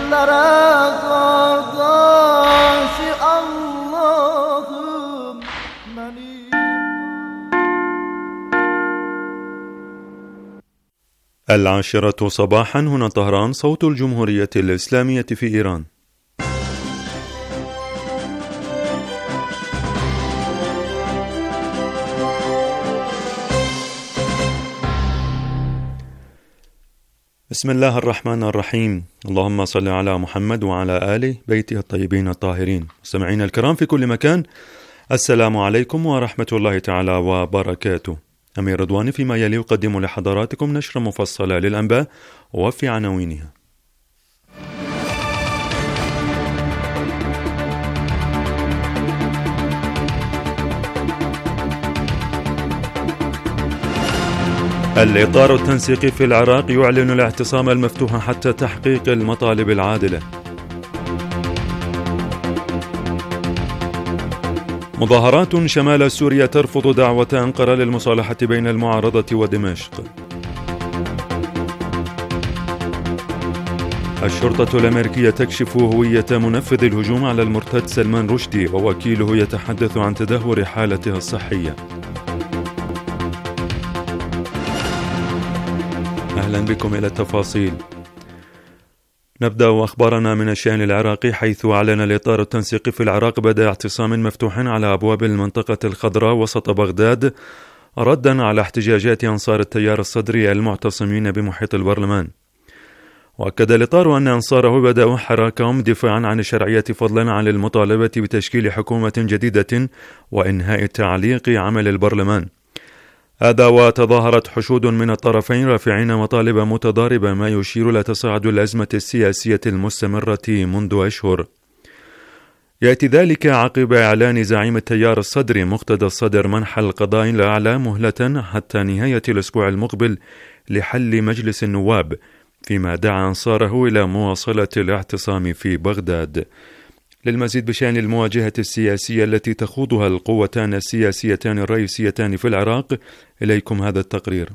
العاشرة صباحا، هنا طهران، صوت الجمهورية الإسلامية في إيران. بسم الله الرحمن الرحيم. اللهم صل على محمد وعلى آل بيته الطيبين الطاهرين. مستمعينا الكرام في كل مكان، السلام عليكم ورحمة الله تعالى وبركاته. أمير رضواني فيما يلي يقدم لحضراتكم نشرة مفصلة للأنباء وفي عناوينها. الإطار التنسيقي في العراق يعلن الاعتصام المفتوح حتى تحقيق المطالب العادلة. مظاهرات شمال سوريا ترفض دعوة أنقرة للمصالحة بين المعارضة ودمشق. الشرطة الأمريكية تكشف هوية منفذ الهجوم على المرتد سلمان رشدي، ووكيله يتحدث عن تدهور حالته الصحية. أهلا بكم إلى التفاصيل. نبدأ أخبارنا من الشأن العراقي، حيث أعلن الإطار التنسيقي في العراق بدء اعتصام مفتوح على أبواب المنطقة الخضراء وسط بغداد، ردا على احتجاجات أنصار التيار الصدري المعتصمين بمحيط البرلمان. وأكد الإطار أن أنصاره بدأوا حراكهم دفاعا عن الشرعية، فضلا عن المطالبة بتشكيل حكومة جديدة وإنهاء تعليق عمل البرلمان. هذا وتظاهرت حشود من الطرفين رافعين مطالب متضاربة، ما يشير إلى تصاعد الأزمة السياسية المستمرة منذ أشهر. يأتي ذلك عقب إعلان زعيم التيار الصدري مقتدى الصدر منح القضاء الأعلى مهلة حتى نهاية الأسبوع المقبل لحل مجلس النواب، فيما دعا أنصاره إلى مواصلة الاعتصام في بغداد. للمزيد بشأن المواجهة السياسية التي تخوضها القوتان السياسيتان الرئيسيتان في العراق، إليكم هذا التقرير.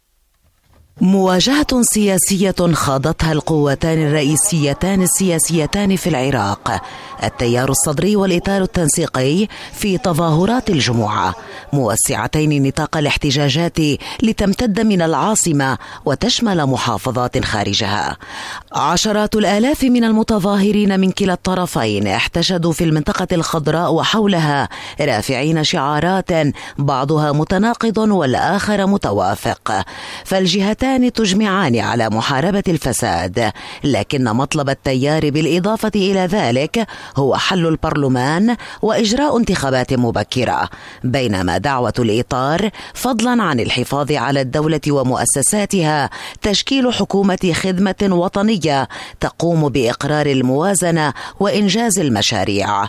مواجهة سياسية خاضتها القوتان الرئيسيتان السياسيتان في العراق، التيار الصدري والإطار التنسيقي، في تظاهرات الجمعة موسعتين نطاق الاحتجاجات لتمتد من العاصمة وتشمل محافظات خارجها. عشرات الآلاف من المتظاهرين من كلا الطرفين احتشدوا في المنطقة الخضراء وحولها رافعين شعارات بعضها متناقض والآخر متوافق، فالجهتان تجمعان على محاربة الفساد، لكن مطلب التيار بالإضافة إلى ذلك هو حل البرلمان وإجراء انتخابات مبكرة، بينما دعوة الإطار فضلا عن الحفاظ على الدولة ومؤسساتها تشكيل حكومة خدمة وطنية تقوم بإقرار الموازنة وإنجاز المشاريع.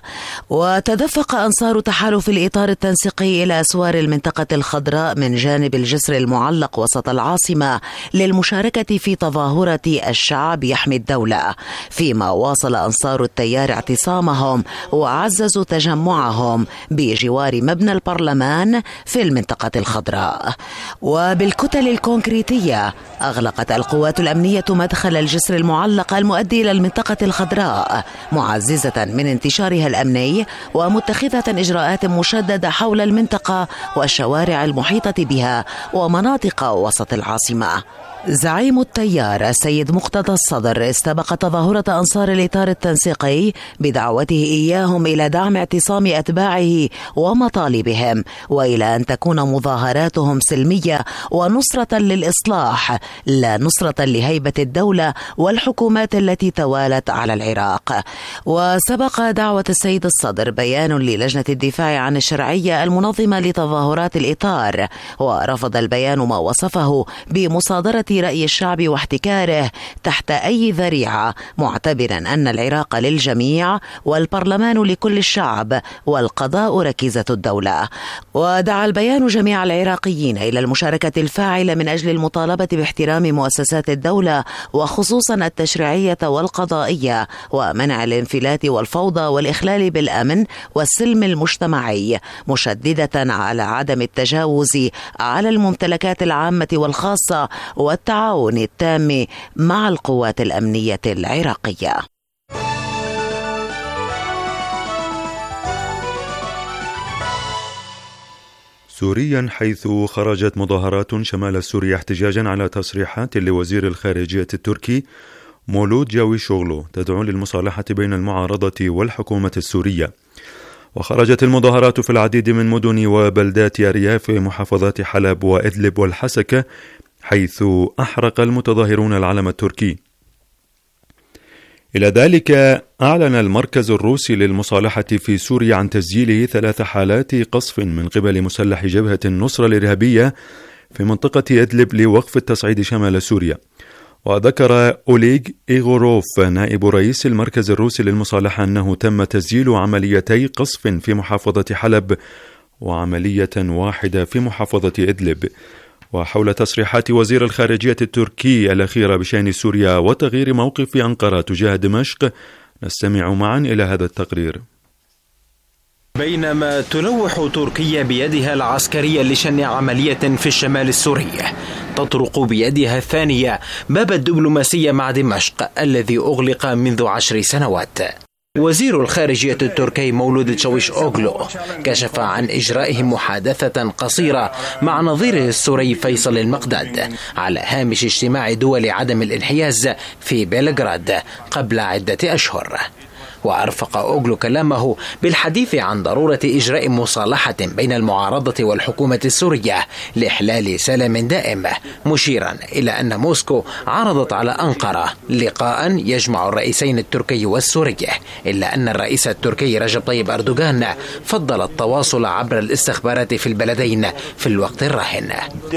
وتدفق أنصار تحالف الإطار التنسيقي إلى أسوار المنطقة الخضراء من جانب الجسر المعلق وسط العاصمة للمشاركة في تظاهرة الشعب يحمي الدولة، فيما واصل أنصار التيار اعتصامهم وعززوا تجمعهم بجوار مبنى البرلمان في المنطقة الخضراء. وبالكتل الكونكريتية أغلقت القوات الأمنية مدخل الجسر المعلق المؤدي إلى المنطقة الخضراء، معززة من انتشارها الأمني ومتخذة إجراءات مشددة حول المنطقة والشوارع المحيطة بها ومناطق وسط العاصمة. زعيم التيار السيد مقتدى الصدر استبق تظاهرة أنصار الإطار التنسيقي بدعوته إياهم إلى دعم اعتصام أتباعه ومطالبهم، وإلى أن تكون مظاهراتهم سلمية ونصرة للإصلاح، لا نصرة لهيبة الدولة والحكومات التي توالت على العراق. وسبق دعوة السيد الصدر بيان للجنة الدفاع عن الشرعية المنظمة لتظاهرات الإطار، ورفض البيان ما وصفه بمصادرة رأي الشعب واحتكاره تحت أي ذريعة، معتبرا أن العراق للجميع والبرلمان لكل الشعب والقضاء ركيزة الدولة. ودعا البيان جميع العراقيين إلى المشاركة الفاعلة من أجل المطالبة باحترام مؤسسات الدولة وخصوصا التشريعية والقضائية، ومنع الانفلات والفوضى والإخلال بالأمن والسلم المجتمعي، مشددة على عدم التجاوز على الممتلكات العامة والخاصة والتعاون التام مع القوات الأمنية العراقية. سوريا، حيث خرجت مظاهرات شمال سوريا احتجاجا على تصريحات لوزير الخارجية التركي مولود جاويشوغلو تدعو للمصالحة بين المعارضة والحكومة السورية. وخرجت المظاهرات في العديد من مدن وبلدات أرياف محافظات حلب وإدلب والحسكة، حيث أحرق المتظاهرون العلم التركي. إلى ذلك أعلن المركز الروسي للمصالحة في سوريا عن تسجيله 3 حالات قصف من قبل مسلح جبهة النصرة الإرهابية في منطقة إدلب لوقف التصعيد شمال سوريا. وذكر أوليغ إيغوروف نائب رئيس المركز الروسي للمصالحة أنه تم تسجيل عمليتي قصف في محافظة حلب وعملية واحدة في محافظة إدلب. وحول تصريحات وزير الخارجية التركي الأخيرة بشأن سوريا وتغيير موقف أنقرة تجاه دمشق، نستمع معا إلى هذا التقرير. بينما تلوح تركيا بيدها العسكرية لشن عملية في الشمال السوري، تطرق بيدها الثانية باب الدبلوماسية مع دمشق الذي أغلق منذ 10 سنوات. وزير الخارجية التركي مولود تشاويشوغلو كشف عن إجرائه محادثة قصيرة مع نظيره السوري فيصل المقداد على هامش اجتماع دول عدم الانحياز في بلغراد قبل عدة أشهر. وأرفق أوغلو كلامه بالحديث عن ضرورة إجراء مصالحة بين المعارضة والحكومة السورية لإحلال سلام دائم، مشيرا إلى أن موسكو عرضت على أنقرة لقاء يجمع الرئيسين التركي والسوري، إلا أن الرئيس التركي رجب طيب أردوغان فضل التواصل عبر الاستخبارات في البلدين في الوقت الراهن.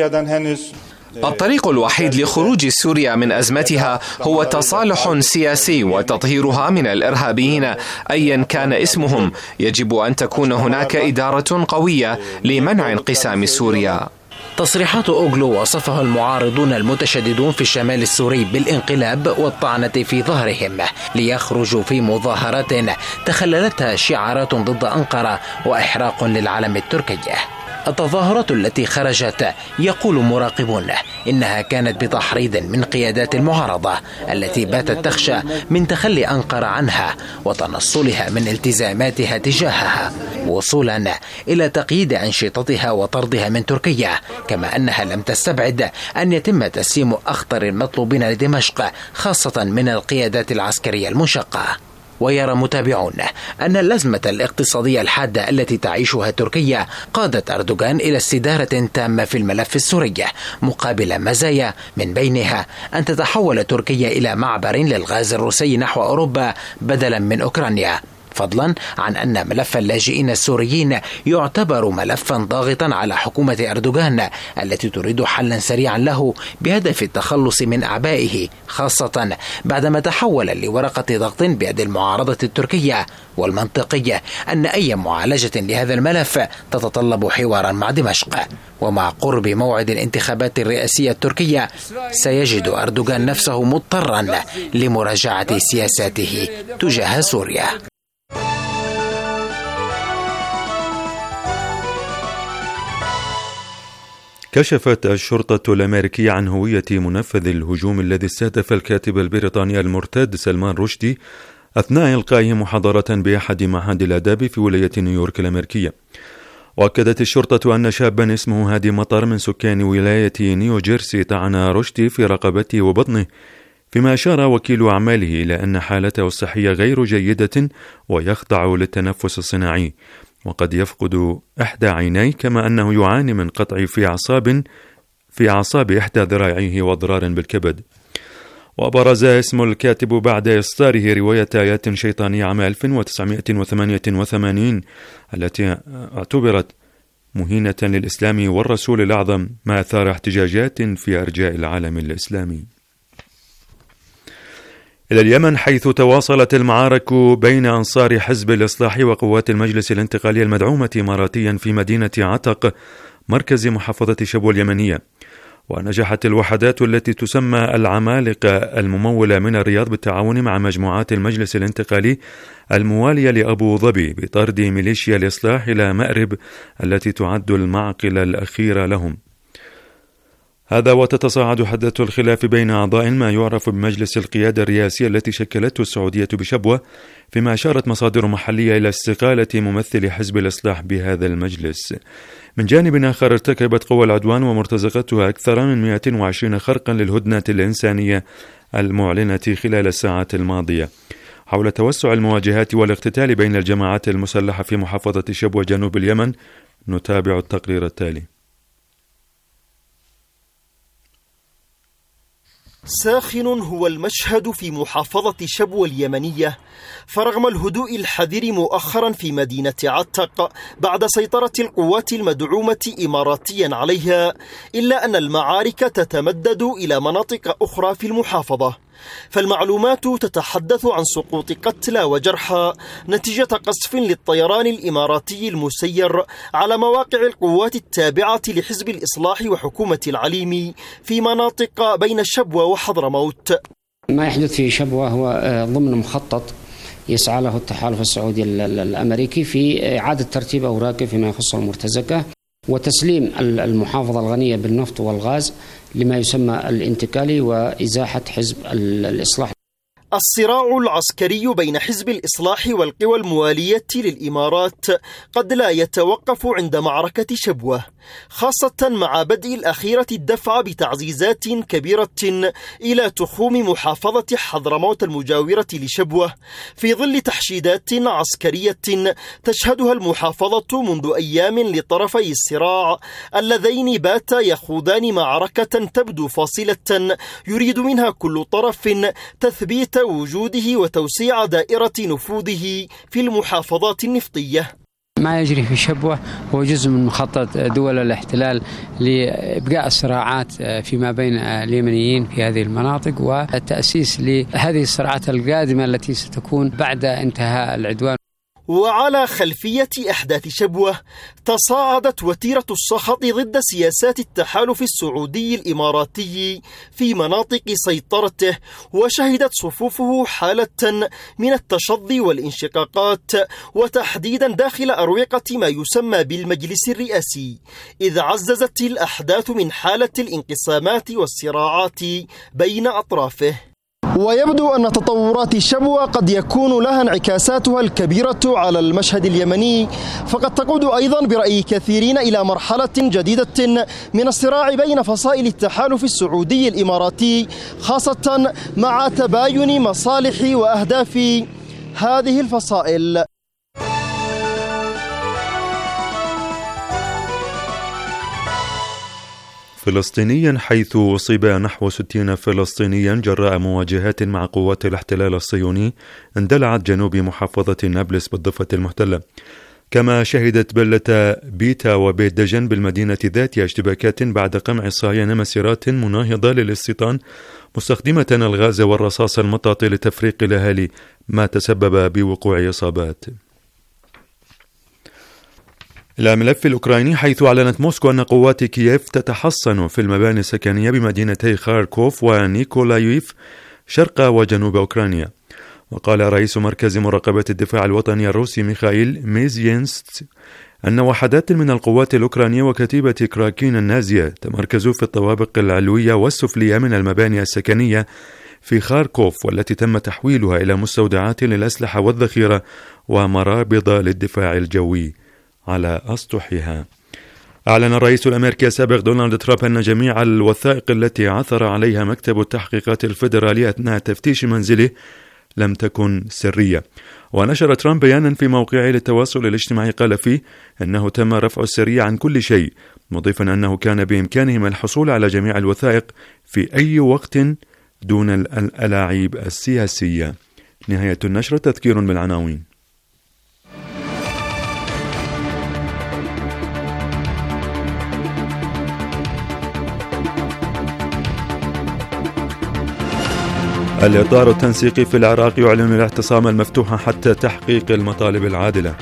الطريق الوحيد لخروج سوريا من أزمتها هو تصالح سياسي وتطهيرها من الإرهابيين أيا كان اسمهم. يجب أن تكون هناك إدارة قوية لمنع انقسام سوريا. تصريحات أوغلو وصفها المعارضون المتشددون في الشمال السوري بالانقلاب والطعنة في ظهرهم ليخرجوا في مظاهرات تخللتها شعارات ضد أنقرة وإحراق للعلم التركي. التظاهرات التي خرجت يقول مراقبون إنها كانت بتحريض من قيادات المعارضة التي باتت تخشى من تخلي أنقرة عنها وتنصلها من التزاماتها تجاهها، وصولا إلى تقييد أنشطتها وطردها من تركيا، كما أنها لم تستبعد أن يتم تسليم أخطر المطلوبين لدمشق خاصة من القيادات العسكرية المنشقة. ويرى متابعون أن الأزمة الاقتصادية الحادة التي تعيشها تركيا قادت أردوغان إلى استدارة تامة في الملف السوري مقابل مزايا، من بينها أن تتحول تركيا إلى معبر للغاز الروسي نحو أوروبا بدلا من أوكرانيا، فضلا عن أن ملف اللاجئين السوريين يعتبر ملفا ضاغطا على حكومة أردوغان التي تريد حلا سريعا له بهدف التخلص من أعبائه، خاصة بعدما تحول لورقة ضغط بيد المعارضة التركية. والمنطقية أن أي معالجة لهذا الملف تتطلب حوارا مع دمشق. ومع قرب موعد الانتخابات الرئاسية التركية سيجد أردوغان نفسه مضطرا لمراجعة سياساته تجاه سوريا. كشفت الشرطة الأمريكية عن هوية منفذ الهجوم الذي استهدف الكاتب البريطاني المرتد سلمان رشدي أثناء إلقائه محاضرة بأحد معاهد الآداب في ولاية نيويورك الأمريكية. وأكدت الشرطة أن شابا اسمه هادي مطر من سكان ولاية نيو جيرسي طعن رشدي في رقبته وبطنه، فيما أشار وكيل أعماله إلى أن حالته الصحية غير جيدة ويخضع للتنفس الصناعي، وقد يفقد إحدى عينيه، كما أنه يعاني من قطع في أعصاب إحدى ذراعيه وأضرار بالكبد. وبرز اسم الكاتب بعد إصداره رواية آيات شيطانية عام 1988 التي اعتبرت مهينة للإسلام والرسول الأعظم، ما أثار احتجاجات في أرجاء العالم الإسلامي. إلى اليمن، حيث تواصلت المعارك بين أنصار حزب الإصلاح وقوات المجلس الانتقالي المدعومة إماراتيا في مدينة عتق مركز محافظة شبوة اليمنية. ونجحت الوحدات التي تسمى العمالقة الممولة من الرياض بالتعاون مع مجموعات المجلس الانتقالي الموالية لأبو ظبي بطرد ميليشيا الإصلاح إلى مأرب التي تعد المعقل الأخير لهم. هذا وتتصاعد حدة الخلاف بين أعضاء ما يعرف بمجلس القيادة الرئاسية التي شكلته السعودية بشبوة، فيما أشارت مصادر محلية إلى استقالة ممثل حزب الإصلاح بهذا المجلس. من جانب آخر ارتكبت قوى العدوان ومرتزقتها أكثر من 120 خرقا للهدنة الإنسانية المعلنة خلال الساعات الماضية. حول توسع المواجهات والاقتتال بين الجماعات المسلحة في محافظة شبوة جنوب اليمن نتابع التقرير التالي. ساخن هو المشهد في محافظة شبوة اليمنية، فرغم الهدوء الحذر مؤخرا في مدينة عتق بعد سيطرة القوات المدعومة إماراتيا عليها، إلا أن المعارك تتمدد إلى مناطق أخرى في المحافظة. فالمعلومات تتحدث عن سقوط قتلى وجرحى نتيجة قصف للطيران الإماراتي المسير على مواقع القوات التابعة لحزب الإصلاح وحكومة العليمي في مناطق بين شبوة وحضرموت. ما يحدث في شبوة هو ضمن مخطط يسعى له التحالف السعودي الأمريكي في إعادة ترتيب أوراقه فيما يخص المرتزقة وتسليم المحافظة الغنية بالنفط والغاز لما يسمى الانتقالي وإزاحة حزب الإصلاح. الصراع العسكري بين حزب الإصلاح والقوى الموالية للإمارات قد لا يتوقف عند معركة شبوة، خاصة مع بدء الأخيرة الدفع بتعزيزات كبيرة إلى تخوم محافظة حضرموت المجاورة لشبوة في ظل تحشيدات عسكرية تشهدها المحافظة منذ أيام لطرفي الصراع اللذين باتا يخوضان معركة تبدو فاصلة يريد منها كل طرف تثبيت وجوده وتوسيع دائرة نفوذه في المحافظات النفطية. ما يجري في شبوة هو جزء من مخطط دول الاحتلال لإبقاء الصراعات فيما بين اليمنيين في هذه المناطق والتأسيس لهذه الصراعات القادمة التي ستكون بعد انتهاء العدوان. وعلى خلفية أحداث شبوة تصاعدت وتيرة السخط ضد سياسات التحالف السعودي الإماراتي في مناطق سيطرته، وشهدت صفوفه حالة من التشظي والانشقاقات، وتحديدا داخل أروقة ما يسمى بالمجلس الرئاسي، إذ عززت الأحداث من حالة الانقسامات والصراعات بين أطرافه. ويبدو أن تطورات شبوة قد يكون لها انعكاساتها الكبيرة على المشهد اليمني، فقد تقود أيضا برأي كثيرين إلى مرحلة جديدة من الصراع بين فصائل التحالف السعودي الإماراتي، خاصة مع تباين مصالح وأهداف هذه الفصائل. فلسطينيا، حيث أصيب نحو 60 فلسطينيا جراء مواجهات مع قوات الاحتلال الصهيوني اندلعت جنوب محافظة نابلس بالضفة المحتلة. كما شهدت بلة بيتا وبيت دجن بالمدينة ذاتها اشتباكات بعد قمع الصهاينة مسيرات مناهضة للاستيطان مستخدمة الغاز والرصاص المطاط لتفريق الأهالي، ما تسبب بوقوع إصابات. الملف الأوكراني، حيث أعلنت موسكو أن قوات كييف تتحصن في المباني السكنية بمدينتي خاركوف ونيكولايف شرق وجنوب أوكرانيا. وقال رئيس مركز مراقبة الدفاع الوطني الروسي ميخائيل ميزينست أن وحدات من القوات الأوكرانية وكتيبة كراكين النازية تمركزوا في الطوابق العلوية والسفلية من المباني السكنية في خاركوف، والتي تم تحويلها إلى مستودعات للأسلحة والذخيرة ومرابض للدفاع الجوي على أسطحها. أعلن الرئيس الأمريكي السابق دونالد ترامب أن جميع الوثائق التي عثر عليها مكتب التحقيقات الفيدرالي أثناء تفتيش منزله لم تكن سرية. ونشر ترامب بيانا في موقعه للتواصل الاجتماعي قال فيه أنه تم رفع السرية عن كل شيء، مضيفا أنه كان بإمكانهم الحصول على جميع الوثائق في أي وقت دون الألاعيب السياسية. نهاية النشر. تذكير بالعناوين. الإطار التنسيقي في العراق يعلن الاعتصام المفتوح حتى تحقيق المطالب العادلة.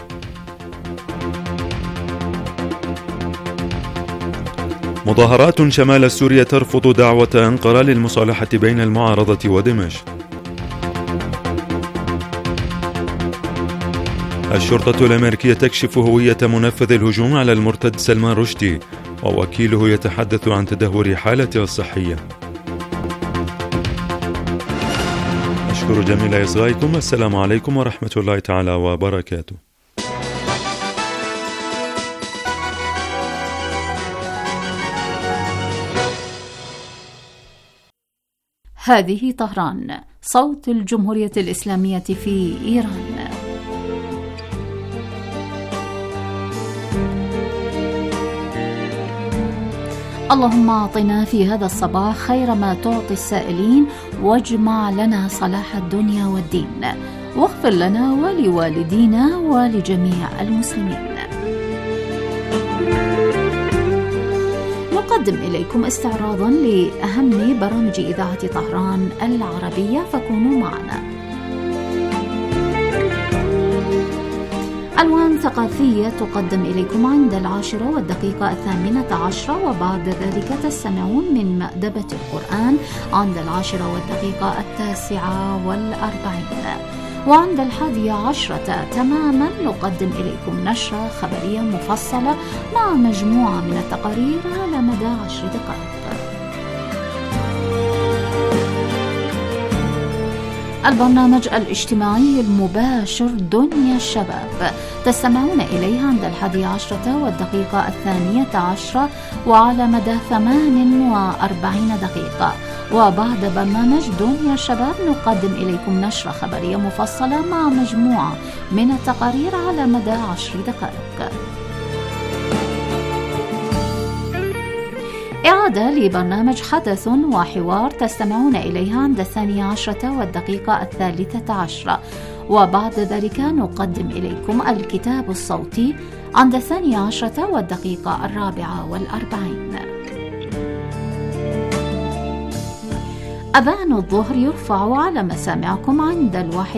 مظاهرات شمال سوريا ترفض دعوة أنقرة للمصالحة بين المعارضة ودمشق. الشرطة الأمريكية تكشف هوية منفذ الهجوم على المرتد سلمان رشدي، ووكيله يتحدث عن تدهور حالته الصحية. أشكر جميل إصغائكم. السلام عليكم ورحمة الله تعالى وبركاته. هذه طهران، صوت الجمهورية الإسلامية في إيران. اللهم أعطنا في هذا الصباح خير ما تعطي السائلين، واجمع لنا صلاح الدنيا والدين، واغفر لنا ولوالدينا ولجميع المسلمين. نقدم إليكم استعراضا لأهم برامج إذاعة طهران العربية، فكونوا معنا. ألوان ثقافية تقدم إليكم عند 10:08، وبعد ذلك تستمعون من مأدبة القرآن عند 10:09، وعند 11:10 تماما نقدم إليكم نشرة خبرية مفصلة مع مجموعة من التقارير على مدى 10 دقائق. البرنامج الاجتماعي المباشر دنيا الشباب تستمعون إليه عند 11:12 وعلى مدى 48 دقيقة. وبعد برنامج دنيا الشباب نقدم إليكم نشرة خبرية مفصلة مع مجموعة من التقارير على مدى 10 دقائق. إعادة لبرنامج حدث وحوار تستمعون إليها عند 12:13، وبعد ذلك نقدم إليكم الكتاب الصوتي عند 12:44. أذان الظهر يرفع على مسامعكم عند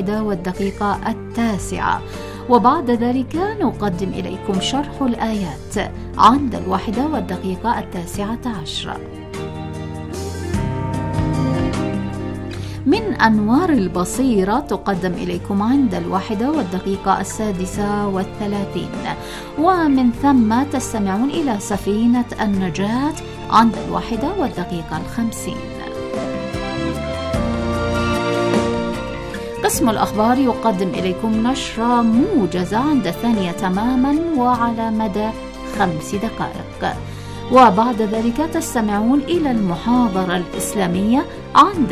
1:09، وبعد ذلك نقدم إليكم شرح الآيات عند 1:19. من أنوار البصيرة تقدم إليكم عند 1:36، ومن ثم تستمعون إلى سفينة النجاة عند 1:50. قسم الأخبار يقدم إليكم نشرة موجزة عند 2 تماما وعلى مدى 5 دقائق، وبعد ذلك تستمعون إلى المحاضرة الإسلامية عند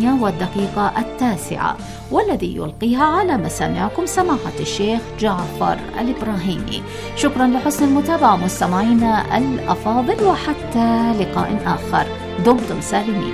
2:09، والذي يلقيها على مسامعكم سماحة الشيخ جعفر الإبراهيمي. شكرا لحسن المتابعة مستمعينا الأفاضل، وحتى لقاء آخر، دمتم سالمين.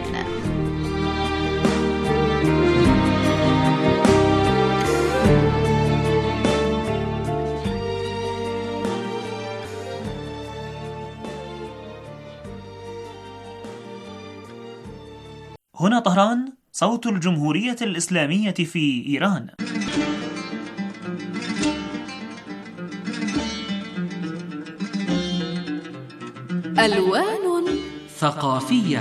هنا طهران، صوت الجمهورية الإسلامية في إيران. ألوان ثقافية.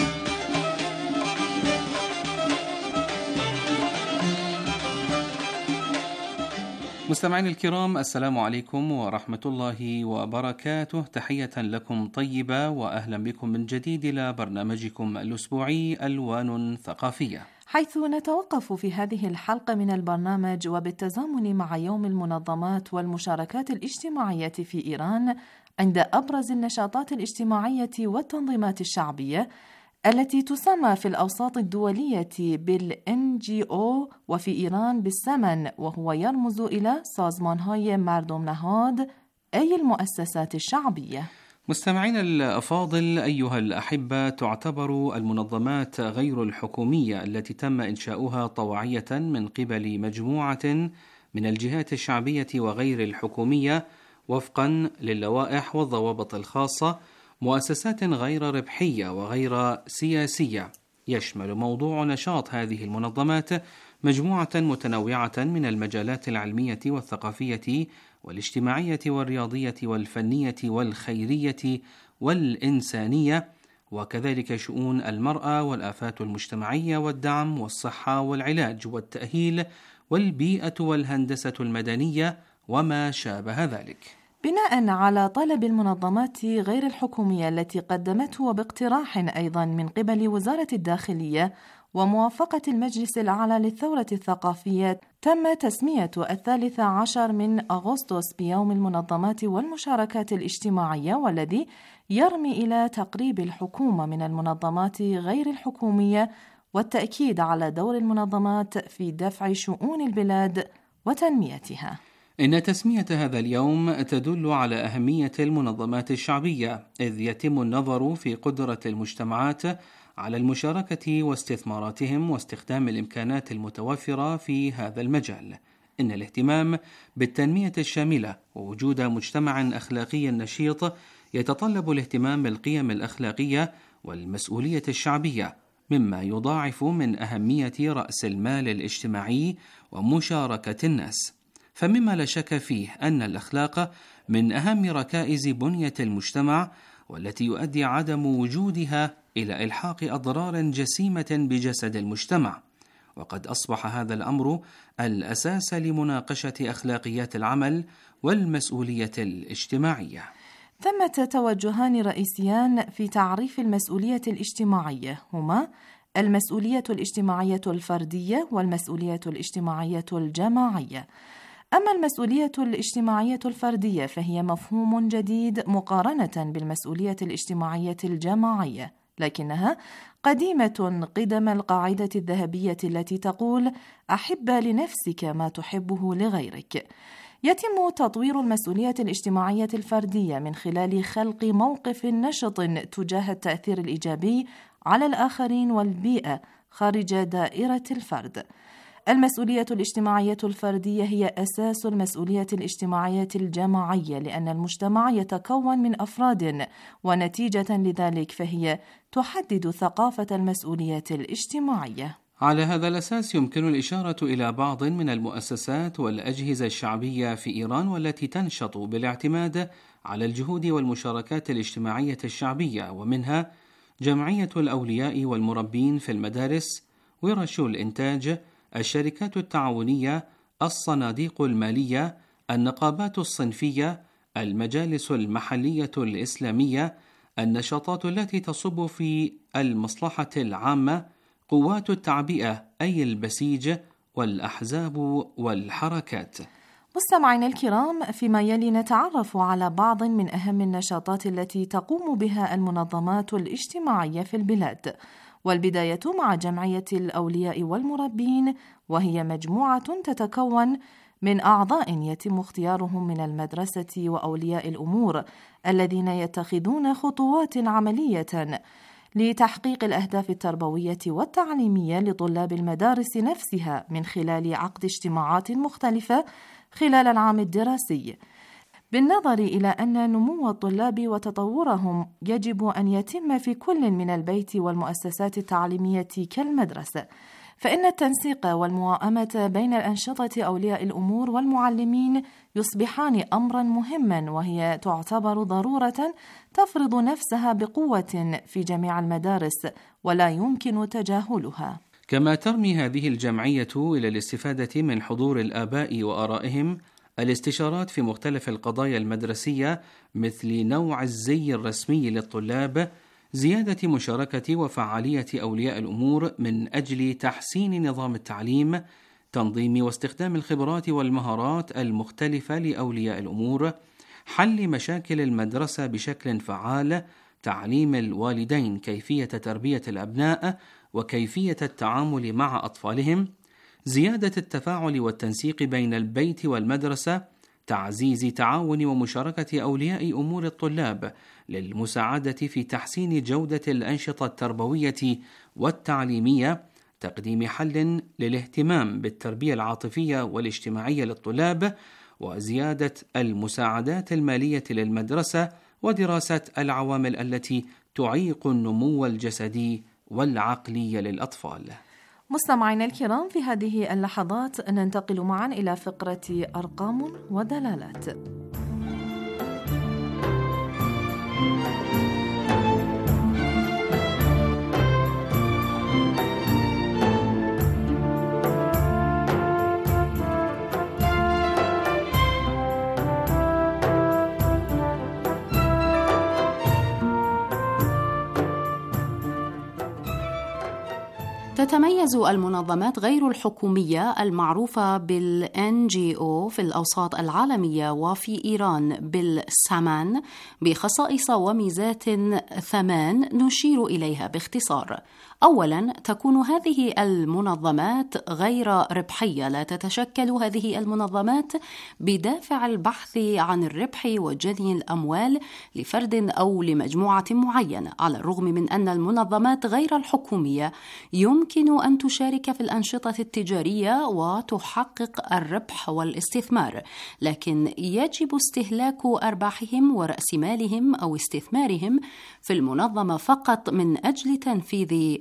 مستمعين الكرام، السلام عليكم ورحمة الله وبركاته. تحية لكم طيبة وأهلا بكم من جديد إلى برنامجكم الأسبوعي ألوان ثقافية، حيث نتوقف في هذه الحلقة من البرنامج وبالتزامن مع يوم المنظمات والمشاركات الاجتماعية في إيران عند أبرز النشاطات الاجتماعية والتنظيمات الشعبية التي تسمى في الأوساط الدولية بالNGO وفي إيران بالسمن، وهو يرمز إلى سازمانهای مردم نهاد، أي المؤسسات الشعبية. مستمعين الأفاضل، أيها الأحبة، تعتبر المنظمات غير الحكومية التي تم إنشاؤها طوعية من قبل مجموعة من الجهات الشعبية وغير الحكومية وفقا للوائح والضوابط الخاصة مؤسسات غير ربحية وغير سياسية. يشمل موضوع نشاط هذه المنظمات مجموعة متنوعة من المجالات العلمية والثقافية والاجتماعية والرياضية والفنية والخيرية والإنسانية، وكذلك شؤون المرأة والآفات المجتمعية والدعم والصحة والعلاج والتأهيل والبيئة والهندسة المدنية وما شابه ذلك. بناء على طلب المنظمات غير الحكومية التي قدمته باقتراح أيضا من قبل وزارة الداخلية وموافقة المجلس الأعلى للثورة الثقافية، تم تسمية 13 من أغسطس بيوم المنظمات والمشاركات الاجتماعية، والذي يرمي إلى تقريب الحكومة من المنظمات غير الحكومية والتأكيد على دور المنظمات في دفع شؤون البلاد وتنميتها. إن تسمية هذا اليوم تدل على أهمية المنظمات الشعبية، إذ يتم النظر في قدرة المجتمعات على المشاركة واستثماراتهم واستخدام الإمكانات المتوفرة في هذا المجال. إن الاهتمام بالتنمية الشاملة ووجود مجتمع أخلاقي نشيط يتطلب الاهتمام بالقيم الأخلاقية والمسؤولية الشعبية، مما يضاعف من أهمية رأس المال الاجتماعي ومشاركة الناس. فمما لا شك فيه أن الأخلاق من أهم ركائز بنية المجتمع، والتي يؤدي عدم وجودها إلى إلحاق أضرار جسيمة بجسد المجتمع. وقد أصبح هذا الأمر الأساس لمناقشة أخلاقيات العمل والمسؤولية الاجتماعية. ثمة توجهان رئيسيان في تعريف المسؤولية الاجتماعية، هما المسؤولية الاجتماعية الفردية والمسؤولية الاجتماعية الجماعية. أما المسؤولية الاجتماعية الفردية فهي مفهوم جديد مقارنة بالمسؤولية الاجتماعية الجماعية، لكنها قديمة قدم القاعدة الذهبية التي تقول: أحب لنفسك ما تحبه لغيرك. يتم تطوير المسؤولية الاجتماعية الفردية من خلال خلق موقف نشط تجاه التأثير الإيجابي على الآخرين والبيئة خارج دائرة الفرد. المسؤولية الاجتماعية الفردية هي أساس المسؤولية الاجتماعية الجماعية، لأن المجتمع يتكون من أفراد، ونتيجة لذلك فهي تحدد ثقافة المسؤولية الاجتماعية. على هذا الأساس يمكن الإشارة إلى بعض من المؤسسات والأجهزة الشعبية في إيران، والتي تنشط بالاعتماد على الجهود والمشاركات الاجتماعية الشعبية، ومنها جمعية الأولياء والمربين في المدارس، ورش الإنتاج، الشركات التعاونية، الصناديق المالية، النقابات الصنفية، المجالس المحلية الإسلامية، النشاطات التي تصب في المصلحة العامة، قوات التعبئة أي البسيج، والأحزاب والحركات. مستمعينا الكرام، فيما يلي نتعرف على بعض من أهم النشاطات التي تقوم بها المنظمات الاجتماعية في البلاد، والبداية مع جمعية الأولياء والمربين، وهي مجموعة تتكون من أعضاء يتم اختيارهم من المدرسة وأولياء الأمور الذين يتخذون خطوات عملية لتحقيق الأهداف التربوية والتعليمية لطلاب المدارس نفسها، من خلال عقد اجتماعات مختلفة خلال العام الدراسي، بالنظر إلى أن نمو الطلاب وتطورهم يجب أن يتم في كل من البيت والمؤسسات التعليمية كالمدرسة، فإن التنسيق والموائمة بين الأنشطة أولياء الأمور والمعلمين يصبحان أمرا مهما، وهي تعتبر ضرورة تفرض نفسها بقوة في جميع المدارس ولا يمكن تجاهلها. كما ترمي هذه الجمعية إلى الاستفادة من حضور الآباء وآرائهم، الاستشارات في مختلف القضايا المدرسية مثل نوع الزي الرسمي للطلاب، زيادة مشاركة وفعالية أولياء الأمور من أجل تحسين نظام التعليم، تنظيم واستخدام الخبرات والمهارات المختلفة لأولياء الأمور، حل مشاكل المدرسة بشكل فعال، تعليم الوالدين كيفية تربية الأبناء وكيفية التعامل مع أطفالهم، زيادة التفاعل والتنسيق بين البيت والمدرسة، تعزيز تعاون ومشاركة أولياء أمور الطلاب للمساعدة في تحسين جودة الأنشطة التربوية والتعليمية، تقديم حل للاهتمام بالتربية العاطفية والاجتماعية للطلاب، وزيادة المساعدات المالية للمدرسة، ودراسة العوامل التي تعيق النمو الجسدي والعقلي للأطفال. مستمعينا الكرام، في هذه اللحظات ننتقل معا إلى فقرة أرقام ودلالات. تتميز المنظمات غير الحكومية المعروفة بالNGO في الأوساط العالمية وفي إيران بالسامان بخصائص وميزات 8 نشير إليها باختصار. أولاً، تكون هذه المنظمات غير ربحية. لا تتشكل هذه المنظمات بدافع البحث عن الربح وجني الأموال لفرد أو لمجموعة معينة، على الرغم من أن المنظمات غير الحكومية يمكن أن تشارك في الأنشطة التجارية وتحقق الربح والاستثمار، لكن يجب استهلاك أرباحهم ورأس مالهم أو استثمارهم في المنظمة فقط من أجل تنفيذ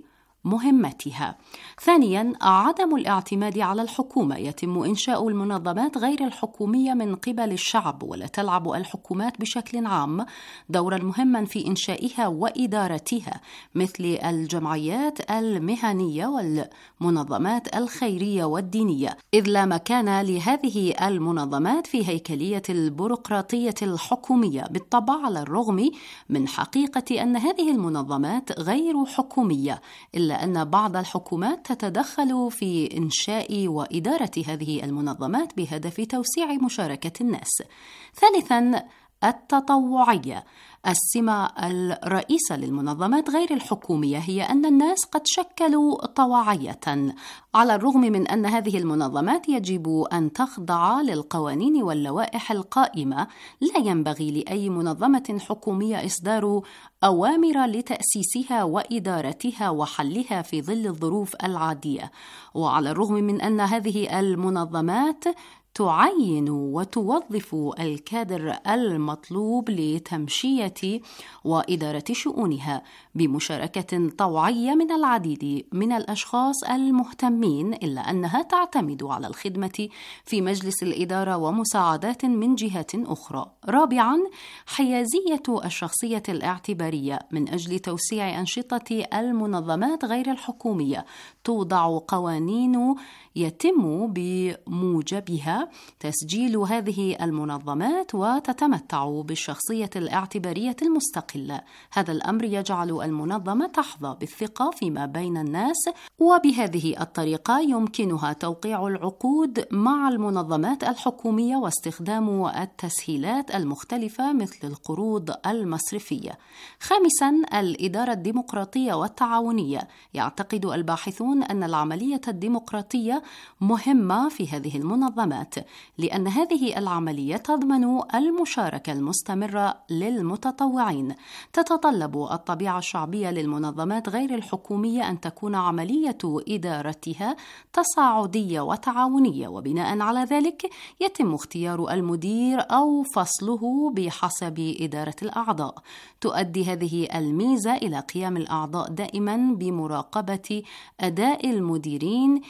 مهمتها. ثانياً، عدم الاعتماد على الحكومة. يتم إنشاء المنظمات غير الحكومية من قبل الشعب، ولا تلعب الحكومات بشكل عام دوراً مهماً في إنشائها وإدارتها، مثل الجمعيات المهنية والمنظمات الخيرية والدينية، إذ لا مكان لهذه المنظمات في هيكلية البيروقراطية الحكومية. بالطبع، على الرغم من حقيقة أن هذه المنظمات غير حكومية، إلا أن بعض الحكومات تتدخل في إنشاء وإدارة هذه المنظمات بهدف توسيع مشاركة الناس. ثالثاً، التطوعية. السمة الرئيسة للمنظمات غير الحكومية هي أن الناس قد شكلوا طواعية، على الرغم من أن هذه المنظمات يجب أن تخضع للقوانين واللوائح القائمة. لا ينبغي لأي منظمة حكومية إصدار أوامر لتأسيسها وإدارتها وحلها في ظل الظروف العادية، وعلى الرغم من أن هذه المنظمات تعين وتوظف الكادر المطلوب لتمشية وإدارة شؤونها بمشاركة طوعية من العديد من الأشخاص المهتمين، إلا أنها تعتمد على الخدمة في مجلس الإدارة ومساعدات من جهات أخرى. رابعاً، حيازية الشخصية الاعتبارية. من أجل توسيع أنشطة المنظمات غير الحكومية توضع قوانين يتم بموجبها تسجيل هذه المنظمات وتتمتع بالشخصية الاعتبارية المستقلة. هذا الأمر يجعل المنظمة تحظى بالثقة فيما بين الناس، وبهذه الطريقة يمكنها توقيع العقود مع المنظمات الحكومية واستخدام التسهيلات المختلفة مثل القروض المصرفية. خامساً، الإدارة الديمقراطية والتعاونية. يعتقد الباحثون أن العملية الديمقراطية مهمة في هذه المنظمات، لأن هذه العملية تضمن المشاركة المستمرة للمتطوعين. تتطلب الطبيعة الشعبية للمنظمات غير الحكومية أن تكون عملية إدارتها تصاعدية وتعاونية، وبناء على ذلك يتم اختيار المدير أو فصله بحسب إدارة الأعضاء. تؤدي هذه الميزة إلى قيام الأعضاء دائما بمراقبة أداء المديرين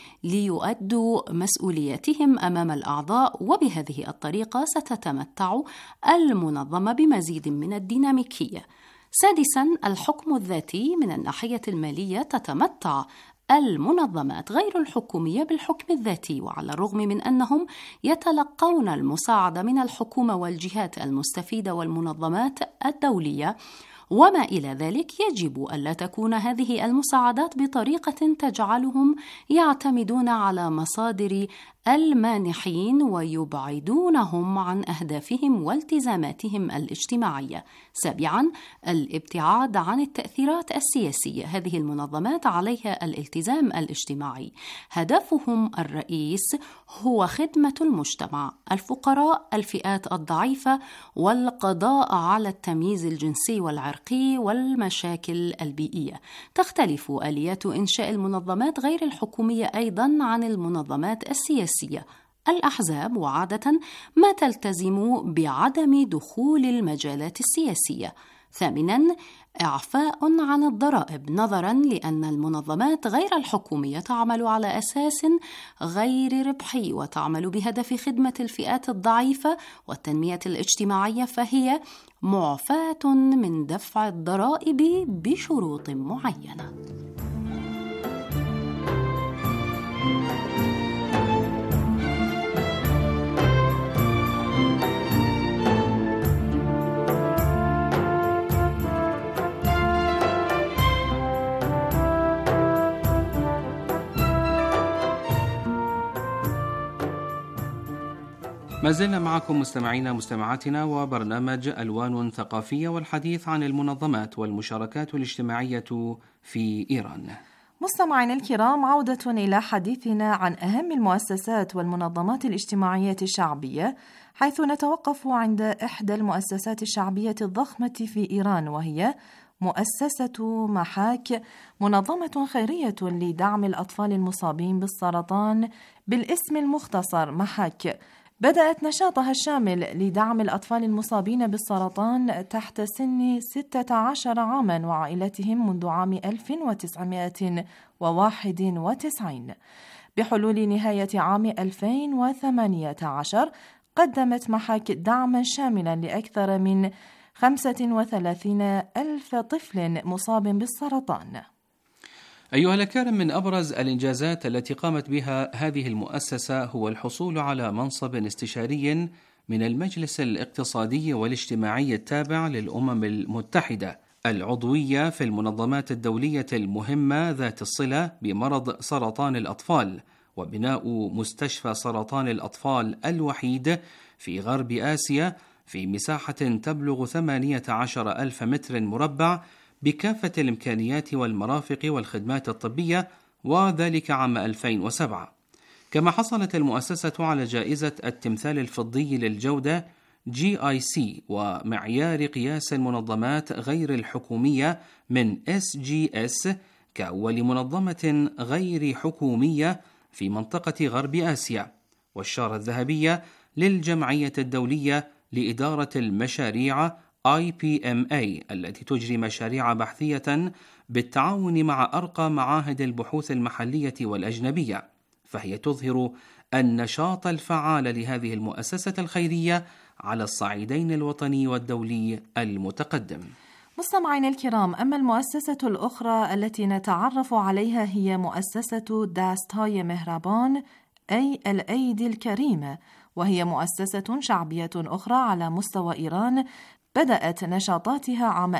ليؤدوا مسؤولياتهم أمام الأعضاء، وبهذه الطريقة ستتمتع المنظمة بمزيد من الديناميكية. سادساً، الحكم الذاتي. من الناحية المالية تتمتع المنظمات غير الحكومية بالحكم الذاتي، وعلى الرغم من أنهم يتلقون المساعدة من الحكومة والجهات المستفيدة والمنظمات الدولية وما إلى ذلك، يجب ألا تكون هذه المساعدات بطريقة تجعلهم يعتمدون على مصادر المانحين ويبعدونهم عن أهدافهم والتزاماتهم الاجتماعية. سابعاً، الابتعاد عن التأثيرات السياسية. هذه المنظمات عليها الالتزام الاجتماعي. هدفهم الرئيس هو خدمة المجتمع، الفقراء، الفئات الضعيفة، والقضاء على التمييز الجنسي والعرقي والمشاكل البيئية. تختلف آليات إنشاء المنظمات غير الحكومية أيضاً عن المنظمات السياسية. الأحزاب وعادة ما تلتزم بعدم دخول المجالات السياسية. ثامناً، إعفاء عن الضرائب، نظراً لأن المنظمات غير الحكومية تعمل على أساس غير ربحي وتعمل بهدف خدمة الفئات الضعيفة والتنمية الاجتماعية، فهي معفاة من دفع الضرائب بشروط معينة. ما زلنا معكم مستمعينا مستمعاتنا وبرنامج ألوان ثقافية، والحديث عن المنظمات والمشاركات الاجتماعية في إيران. مستمعينا الكرام، عودة إلى حديثنا عن أهم المؤسسات والمنظمات الاجتماعية الشعبية، حيث نتوقف عند إحدى المؤسسات الشعبية الضخمة في إيران، وهي مؤسسة محاك، منظمة خيرية لدعم الأطفال المصابين بالسرطان بالاسم المختصر محاك. بدأت نشاطها الشامل لدعم الأطفال المصابين بالسرطان تحت سن 16 عاما وعائلتهم منذ عام 1991. بحلول نهاية عام 2018 قدمت محاك دعما شاملا لأكثر من 35,000 طفل مصاب بالسرطان. أيها الأكارم، من أبرز الإنجازات التي قامت بها هذه المؤسسة هو الحصول على منصب استشاري من المجلس الاقتصادي والاجتماعي التابع للأمم المتحدة، العضوية في المنظمات الدولية المهمة ذات الصلة بمرض سرطان الأطفال، وبناء مستشفى سرطان الأطفال الوحيد في غرب آسيا في مساحة تبلغ 18,000 متر مربع بكافة الإمكانيات والمرافق والخدمات الطبية، وذلك عام 2007. كما حصلت المؤسسة على جائزة التمثال الفضي للجودة GIC ومعيار قياس المنظمات غير الحكومية من SGS كأول منظمة غير حكومية في منطقة غرب آسيا، والشارة الذهبية للجمعية الدولية لإدارة المشاريع IPMA التي تجري مشاريع بحثية بالتعاون مع أرقى معاهد البحوث المحلية والأجنبية، فهي تظهر النشاط الفعال لهذه المؤسسة الخيرية على الصعيدين الوطني والدولي المتقدم. مستمعينا الكرام، أما المؤسسة الأخرى التي نتعرف عليها هي مؤسسة داستای مهربان أي الأيدي الكريمة، وهي مؤسسة شعبية أخرى على مستوى إيران بدأت نشاطاتها عام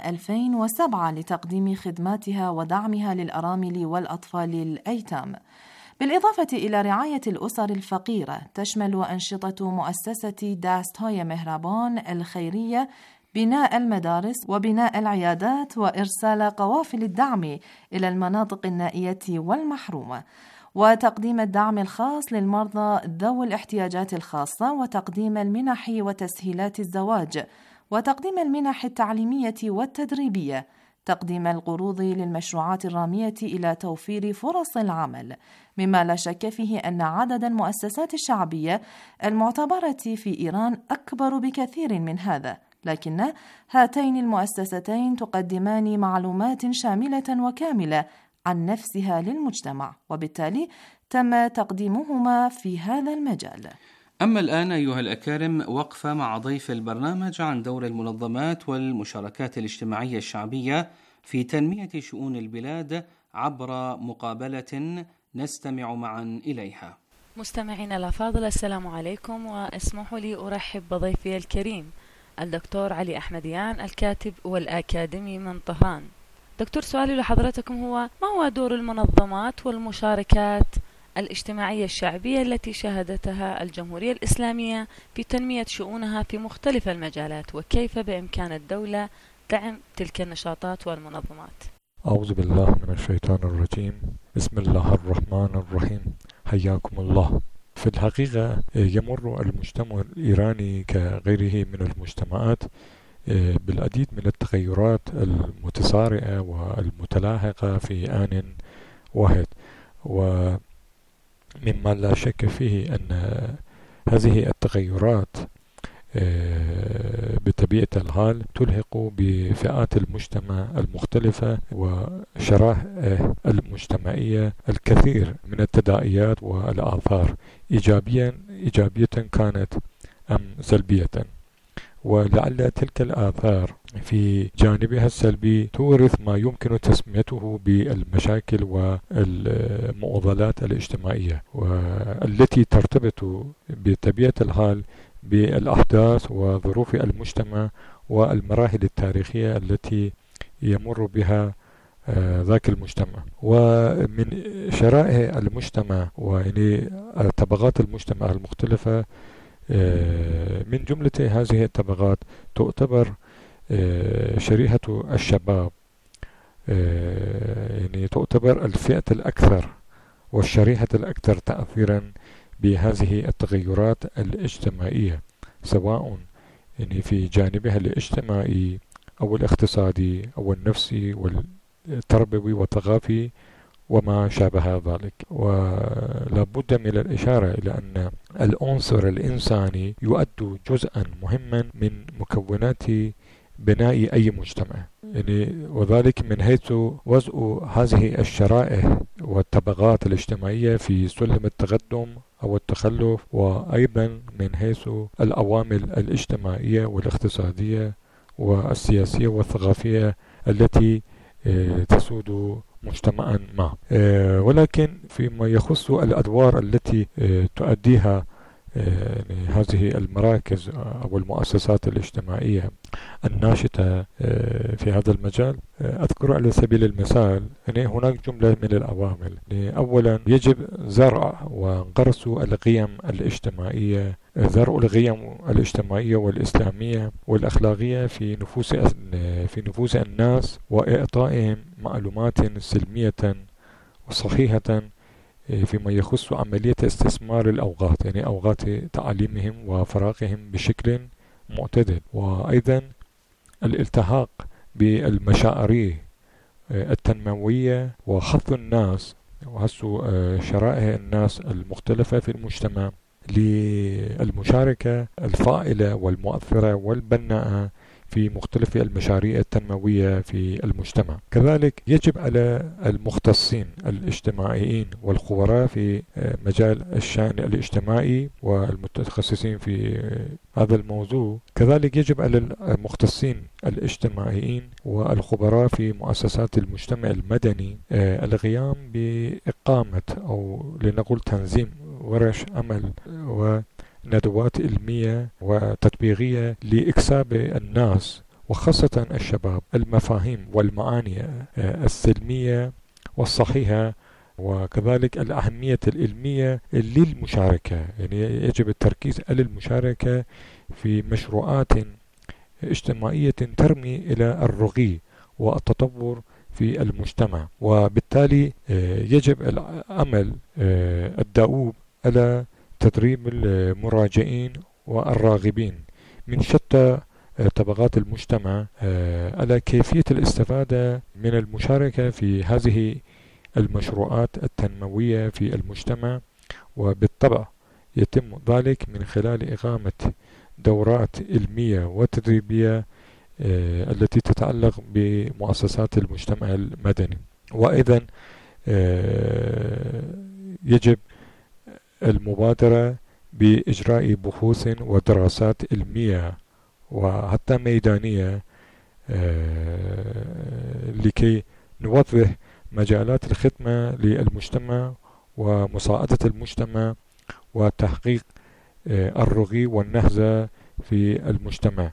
2007 لتقديم خدماتها ودعمها للأرامل والأطفال الأيتام، بالإضافة إلى رعاية الأسر الفقيرة. تشمل أنشطة مؤسسة داستای مهربان الخيرية بناء المدارس وبناء العيادات وإرسال قوافل الدعم إلى المناطق النائية والمحرومة، وتقديم الدعم الخاص للمرضى ذوي الاحتياجات الخاصة، وتقديم المنح وتسهيلات الزواج، وتقديم المنح التعليمية والتدريبية، تقديم القروض للمشروعات الرامية إلى توفير فرص العمل، مما لا شك فيه أن عدد المؤسسات الشعبية المعتبرة في إيران أكبر بكثير من هذا، لكن هاتين المؤسستين تقدمان معلومات شاملة وكاملة عن نفسها للمجتمع، وبالتالي تم تقديمهما في هذا المجال. أما الآن أيها الأكارم، وقفة مع ضيف البرنامج عن دور المنظمات والمشاركات الاجتماعية الشعبية في تنمية شؤون البلاد عبر مقابلة نستمع معا إليها. مستمعينا الأفاضل، السلام عليكم، واسمحوا لي أرحب بضيفي الكريم الدكتور علي أحمديان، الكاتب والأكاديمي من طهران. دكتور، سؤالي لحضرتكم هو: ما هو دور المنظمات والمشاركات الاجتماعية الشعبية التي شهدتها الجمهورية الإسلامية في تنمية شؤونها في مختلف المجالات، وكيف بإمكان الدولة دعم تلك النشاطات والمنظمات؟ أعوذ بالله من الشيطان الرجيم، بسم الله الرحمن الرحيم، حياكم الله. في الحقيقة يمر المجتمع الإيراني كغيره من المجتمعات بالعديد من التغيرات المتسارعة والمتلاحقة في آن واحد، ومما لا شك فيه أن هذه التغيرات بطبيعة الحال تلحق بفئات المجتمع المختلفة وشرائح المجتمعية الكثير من التداعيات والآثار، إيجابية كانت أم سلبية، ولعل تلك الآثار في جانبها السلبي تورث ما يمكن تسميته بالمشاكل والمعضلات الاجتماعية، والتي ترتبط بطبيعة الحال بالأحداث وظروف المجتمع والمراحل التاريخية التي يمر بها ذاك المجتمع. ومن شرائح المجتمع ويعني طبقات المجتمع المختلفة، من جملة هذه الطبقات تعتبر شريحة الشباب يعني تعتبر الفئة الأكثر والشريحة الأكثر تأثيرا بهذه التغيرات الاجتماعية، سواء يعني في جانبها الاجتماعي أو الاقتصادي أو النفسي والتربوي والثقافي وما شابه ذلك. ولا بد من الإشارة إلى أن العنصر الإنساني يؤد جزءا مهما من مكونات بناء أي مجتمع، يعني وذلك من حيث وضع هذه الشرائح والطبقات الاجتماعية في سلم التقدم أو التخلف، وأيضا من حيث العوامل الاجتماعية والاقتصادية والسياسية والثقافية التي تسود مجتمعا ما. ولكن فيما يخص الأدوار التي تؤديها هذه المراكز أو المؤسسات الاجتماعية الناشطة في هذا المجال، أذكر على سبيل المثال أن هناك جملة من العوامل. أولا يجب زرع وغرس القيم الاجتماعية، زرع القيم الاجتماعية والإسلامية والأخلاقية في نفوس الناس، وإعطائهم معلومات سلمية وصحيحة فيما يخص عملية استثمار الأوقات، يعني أوقات تعليمهم وفراغهم بشكل معتدل. وأيضا الالتحاق بالمشاريع التنموية وحث الناس وحث شرائح الناس المختلفة في المجتمع للمشاركة الفاعلة والمؤثرة والبناءة في مختلف المشاريع التنموية في المجتمع. كذلك يجب على المختصين الاجتماعيين والخبراء في مجال الشأن الاجتماعي والمتخصصين في هذا الموضوع، كذلك يجب على المختصين الاجتماعيين والخبراء في مؤسسات المجتمع المدني القيام بإقامة أو لنقول تنظيم ورش عمل وندوات علمية وتطبيقية لإكساب الناس وخاصة الشباب المفاهيم والمعاني السلمية والصحيحة، وكذلك الأهمية العلمية للمشاركة. يعني يجب التركيز على المشاركة في مشروعات اجتماعية ترمي إلى الرقي والتطور في المجتمع، وبالتالي يجب العمل الدؤوب على تدريب المراجعين والراغبين من شتى طبقات المجتمع على كيفية الاستفادة من المشاركة في هذه المشروعات التنموية في المجتمع، وبالطبع يتم ذلك من خلال إقامة دورات علمية وتدريبية التي تتعلق بمؤسسات المجتمع المدني. وأيضا يجب المبادرة بإجراء بحوث ودراسات علمية وحتى ميدانية لكي نوضح مجالات الخدمة للمجتمع ومساعدة المجتمع وتحقيق الرقي والنهضة في المجتمع،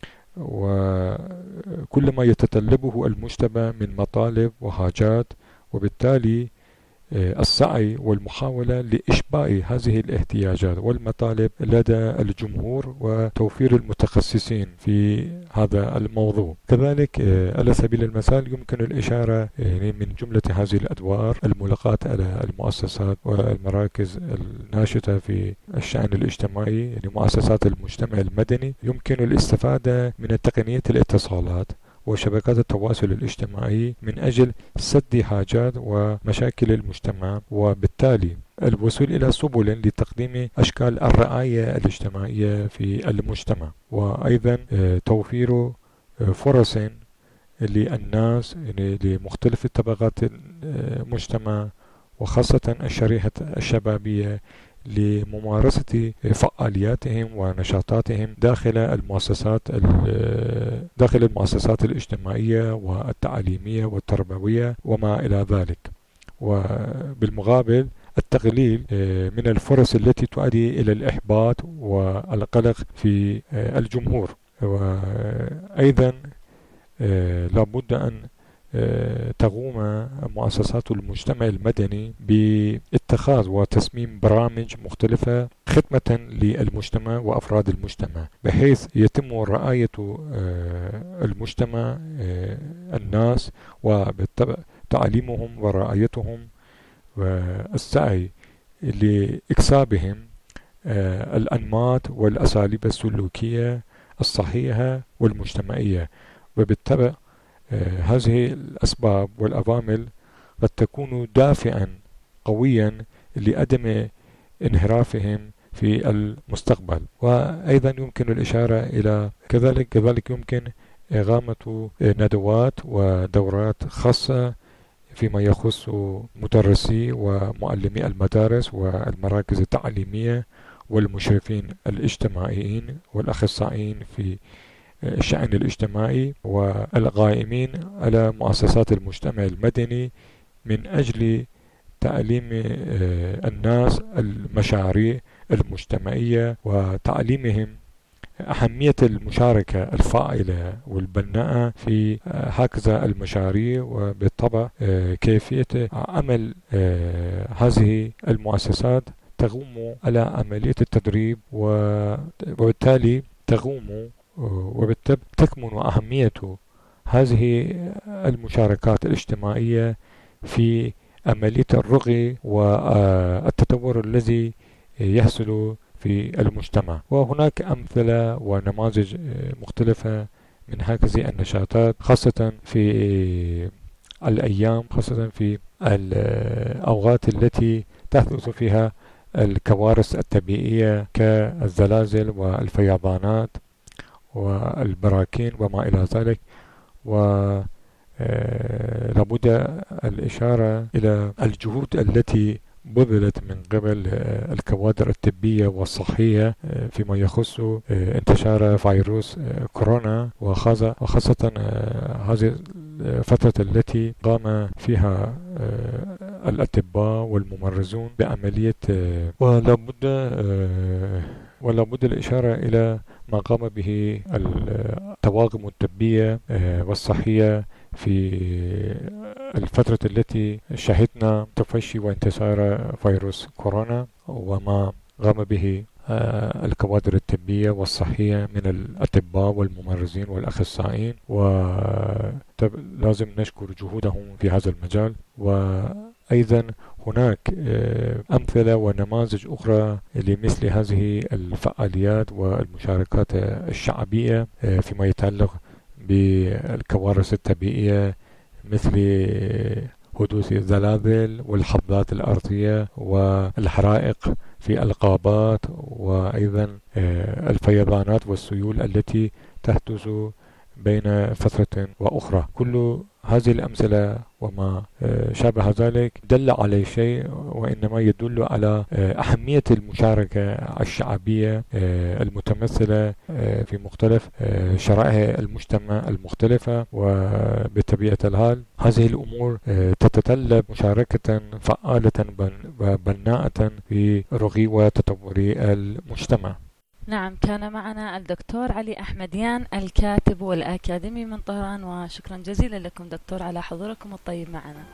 وكل ما يتطلبه المجتمع من مطالب وحاجات، وبالتالي السعي والمحاولة لإشباع هذه الاحتياجات والمطالب لدى الجمهور وتوفير المتخصصين في هذا الموضوع. كذلك على سبيل المثال يمكن الإشارة من جملة هذه الأدوار الملقاة على المؤسسات والمراكز الناشطة في الشأن الاجتماعي، يعني مؤسسات المجتمع المدني، يمكن الاستفادة من تقنية الاتصالات وشبكات التواصل الاجتماعي من أجل سد حاجات ومشاكل المجتمع، وبالتالي الوصول إلى سبل لتقديم أشكال الرعاية الاجتماعية في المجتمع، وأيضا توفير فرص للناس لمختلف طبقات المجتمع وخاصة الشريحة الشبابية لممارسة فعالياتهم ونشاطاتهم داخل المؤسسات الاجتماعية والتعليمية والتربوية وما إلى ذلك. وبالمقابل التقليل من الفرص التي تؤدي إلى الإحباط والقلق في الجمهور. وأيضا لابد أن تقوم مؤسسات المجتمع المدني باتخاذ وتصميم برامج مختلفة خدمة للمجتمع وأفراد المجتمع، بحيث يتم رعاية المجتمع الناس وبالطبع تعليمهم ورعايتهم والسعي لإكسابهم الأنماط والأساليب السلوكية الصحيحة والمجتمعية. وبالطبع هذه الأسباب والعوامل قد تكون دافعا قويا لعدم انحرافهم في المستقبل. وأيضا يمكن الإشارة إلى كذلك يمكن إقامة ندوات ودورات خاصة فيما يخص مدرسي ومعلمي المدارس والمراكز التعليمية والمشرفين الاجتماعيين والأخصائيين في الشأن الاجتماعي والقائمين على مؤسسات المجتمع المدني من أجل تعليم الناس المشاريع المجتمعية وتعليمهم أهمية المشاركة الفاعلة والبناءة في هكذا المشاريع، وبالطبع كيفية عمل هذه المؤسسات تقوم على عملية التدريب وبالتالي تكمن أهمية هذه المشاركات الاجتماعية في عملية الرقي والتطور الذي يحصل في المجتمع. وهناك أمثلة ونماذج مختلفة من هذه النشاطات، خاصة في الأوقات التي تحدث فيها الكوارث الطبيعية كالزلازل والفيضانات والبراكين وما إلى ذلك. ولابد الإشارة إلى الجهود التي بذلت من قبل الكوادر الطبية والصحية فيما يخص انتشار فيروس كورونا، وخاصة هذه الفترة التي قام فيها الأطباء والممرضون بعملية ولابد الإشارة إلى ما قام به الطواقم الطبية والصحية في الفترة التي شهدنا تفشي وانتشار فيروس كورونا، وما قام به الكوادر الطبية والصحية من الأطباء والممرضين والأخصائيين، ولازم نشكر جهودهم في هذا المجال. وأيضا هناك أمثلة ونماذج أخرى لمثل هذه الفعاليات والمشاركات الشعبية فيما يتعلق بالكوارث الطبيعية مثل حدوث الزلازل والحفظات الأرضية والحرائق في الغابات، وأيضا الفيضانات والسيول التي تحدث بين فترة وأخرى. كل هذه الأمثلة وما شابه ذلك دل على شيء، وإنما يدل على أهمية المشاركة الشعبية المتمثلة في مختلف شرائح المجتمع المختلفة. وبطبيعة الحال هذه الأمور تتطلب مشاركة فعالة وبناءة في رقي وتطور المجتمع. نعم، كان معنا الدكتور علي أحمديان الكاتب والأكاديمي من طهران، وشكرا جزيلا لكم دكتور على حضوركم الطيب معنا.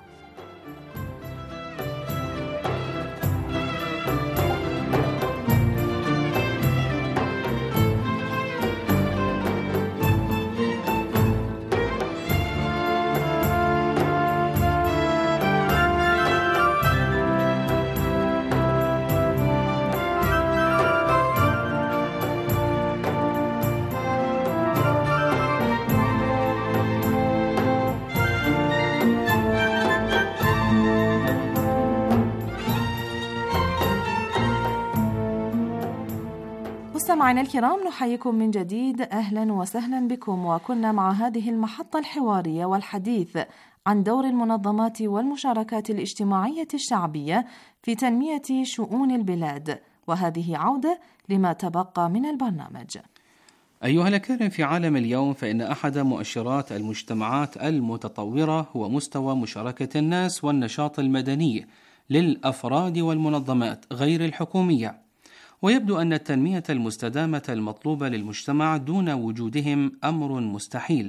مستمعينا الكرام، نحييكم من جديد، أهلا وسهلا بكم. وكنا مع هذه المحطة الحوارية والحديث عن دور المنظمات والمشاركات الاجتماعية الشعبية في تنمية شؤون البلاد، وهذه عودة لما تبقى من البرنامج. أيها الأكارم، في عالم اليوم فإن أحد مؤشرات المجتمعات المتطورة هو مستوى مشاركة الناس والنشاط المدني للأفراد والمنظمات غير الحكومية. ويبدو أن التنمية المستدامة المطلوبة للمجتمع دون وجودهم أمر مستحيل،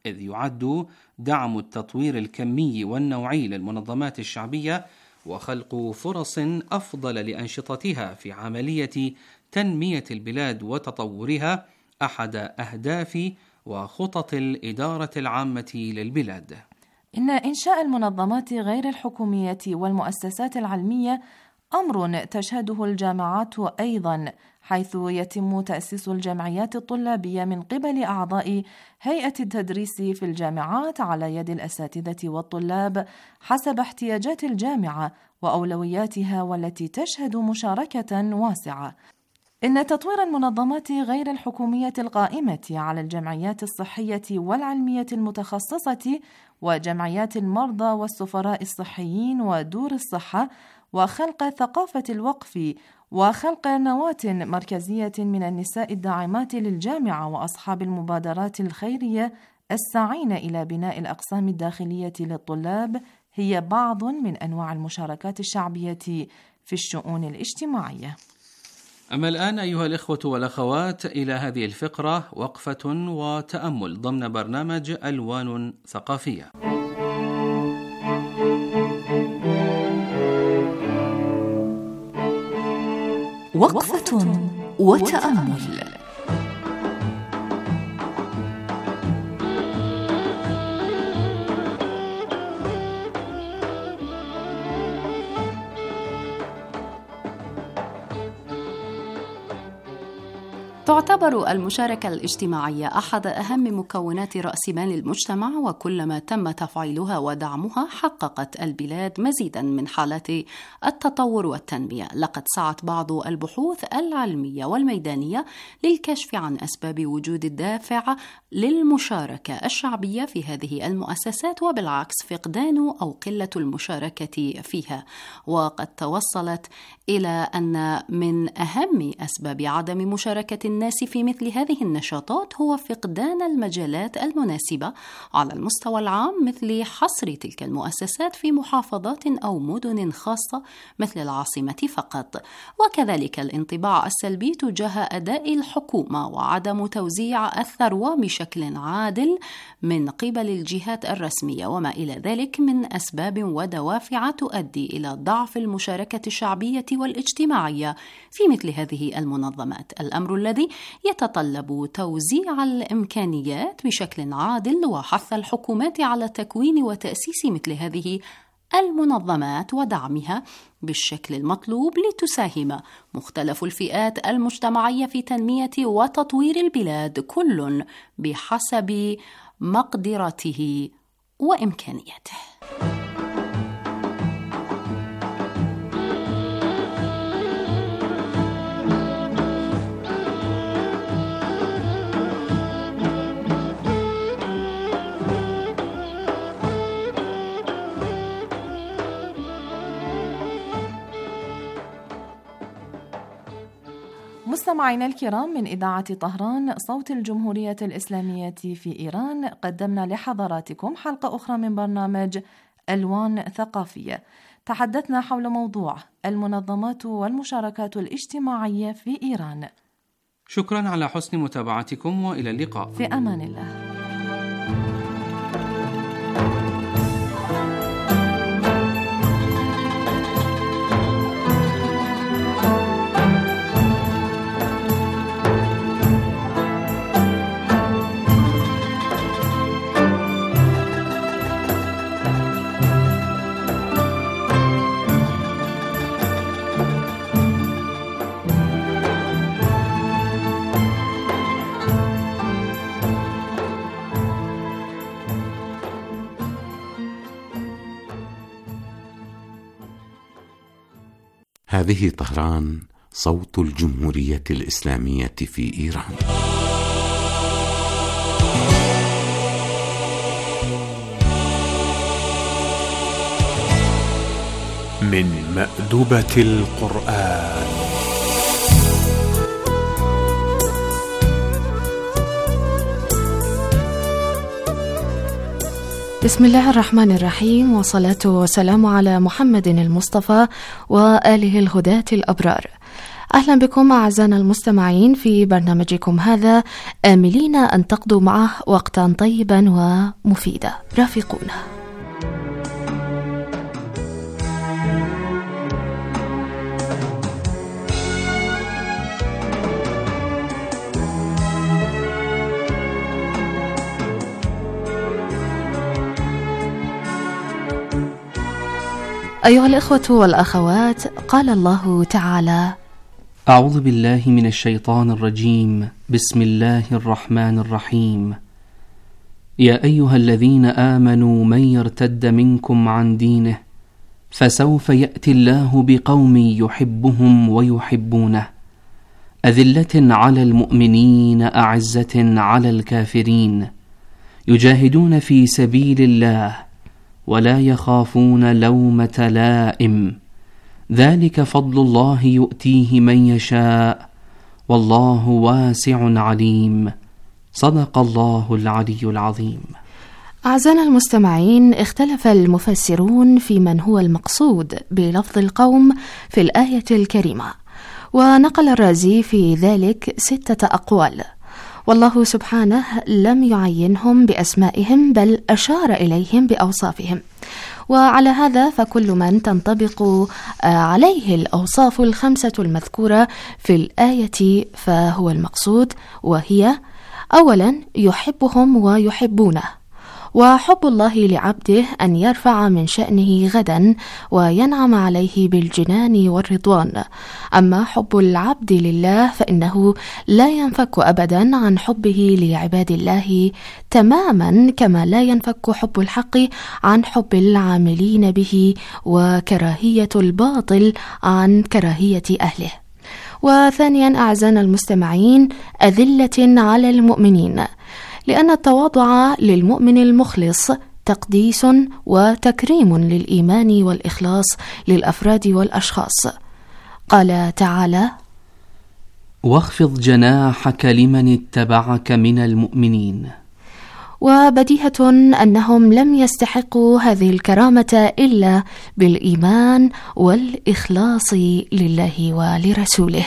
إذ يعد دعم التطوير الكمي والنوعي للمنظمات الشعبية وخلق فرص أفضل لأنشطتها في عملية تنمية البلاد وتطورها أحد أهداف وخطط الإدارة العامة للبلاد. إن إنشاء المنظمات غير الحكومية والمؤسسات العلمية أمر تشهده الجامعات أيضاً، حيث يتم تأسيس الجمعيات الطلابية من قبل أعضاء هيئة التدريس في الجامعات على يد الأساتذة والطلاب حسب احتياجات الجامعة وأولوياتها، والتي تشهد مشاركة واسعة. إن تطوير المنظمات غير الحكومية القائمة على الجمعيات الصحية والعلمية المتخصصة وجمعيات المرضى والسفراء الصحيين ودور الصحة، وخلق ثقافة الوقف، وخلق نواة مركزية من النساء الداعمات للجامعة وأصحاب المبادرات الخيرية الساعين إلى بناء الأقسام الداخلية للطلاب، هي بعض من أنواع المشاركات الشعبية في الشؤون الاجتماعية. أما الآن أيها الإخوة والأخوات إلى هذه الفقرة وقفة وتأمل ضمن برنامج ألوان ثقافية. وقفة وتأمل. تعتبر المشاركة الاجتماعية أحد أهم مكونات رأس مال المجتمع، وكلما تم تفعيلها ودعمها حققت البلاد مزيدا من حالات التطور والتنمية. لقد سعت بعض البحوث العلمية والميدانية للكشف عن أسباب وجود الدافع للمشاركة الشعبية في هذه المؤسسات، وبالعكس فقدان أو قلة المشاركة فيها. وقد توصلت إلى أن من أهم أسباب عدم مشاركة الناس في مثل هذه النشاطات هو فقدان المجالات المناسبة على المستوى العام، مثل حصر تلك المؤسسات في محافظات أو مدن خاصة مثل العاصمة فقط، وكذلك الانطباع السلبي تجاه أداء الحكومة وعدم توزيع الثروة بشكل عادل من قبل الجهات الرسمية، وما إلى ذلك من أسباب ودوافع تؤدي إلى ضعف المشاركة الشعبية والاجتماعية في مثل هذه المنظمات، الأمر الذي يتطلب توزيع الإمكانيات بشكل عادل وحث الحكومات على تكوين وتأسيس مثل هذه المنظمات ودعمها بالشكل المطلوب لتساهم مختلف الفئات المجتمعية في تنمية وتطوير البلاد، كل بحسب مقدرته وإمكانياته. مستمعينا الكرام، من إذاعة طهران صوت الجمهورية الإسلامية في إيران، قدمنا لحضراتكم حلقة أخرى من برنامج ألوان ثقافية. تحدثنا حول موضوع المنظمات والمشاركات الاجتماعية في إيران. شكرا على حسن متابعتكم وإلى اللقاء. في أمان الله. هذه طهران صوت الجمهورية الإسلامية في إيران. من مأدبة القرآن. بسم الله الرحمن الرحيم، والصلاة والسلام على محمد المصطفى وآله الهداة الأبرار. أهلا بكم أعزائنا المستمعين في برنامجكم هذا، آملين أن تقضوا معه وقتا طيبا ومفيدا. رافقونا. أيها الإخوة والأخوات، قال الله تعالى: أعوذ بالله من الشيطان الرجيم. بسم الله الرحمن الرحيم. يا أيها الذين آمنوا من يرتد منكم عن دينه فسوف يأتي الله بقوم يحبهم ويحبونه، أذلة على المؤمنين أعزة على الكافرين، يجاهدون في سبيل الله ولا يخافون لومة لائم، ذلك فضل الله يؤتيه من يشاء والله واسع عليم. صدق الله العلي العظيم. أعزائنا المستمعين، اختلف المفسرون في من هو المقصود بلفظ القوم في الآية الكريمة، ونقل الرازي في ذلك 6 أقوال، والله سبحانه لم يعينهم بأسمائهم بل أشار إليهم بأوصافهم، وعلى هذا فكل من تنطبق عليه الأوصاف ال5 المذكورة في الآية فهو المقصود، وهي: أولا يحبهم ويحبونه، وحب الله لعبده أن يرفع من شأنه غدا وينعم عليه بالجنان والرضوان. أما حب العبد لله فإنه لا ينفك أبدا عن حبه لعباد الله، تماما كما لا ينفك حب الحق عن حب العاملين به، وكراهية الباطل عن كراهية أهله. وثانيا أعزائنا المستمعين، أذلة على المؤمنين، لأن التواضع للمؤمن المخلص تقديس وتكريم للإيمان والإخلاص للأفراد والأشخاص. قال تعالى: واخفض جناحك لمن اتبعك من المؤمنين. وبديهة أنهم لم يستحقوا هذه الكرامة إلا بالإيمان والإخلاص لله ولرسوله.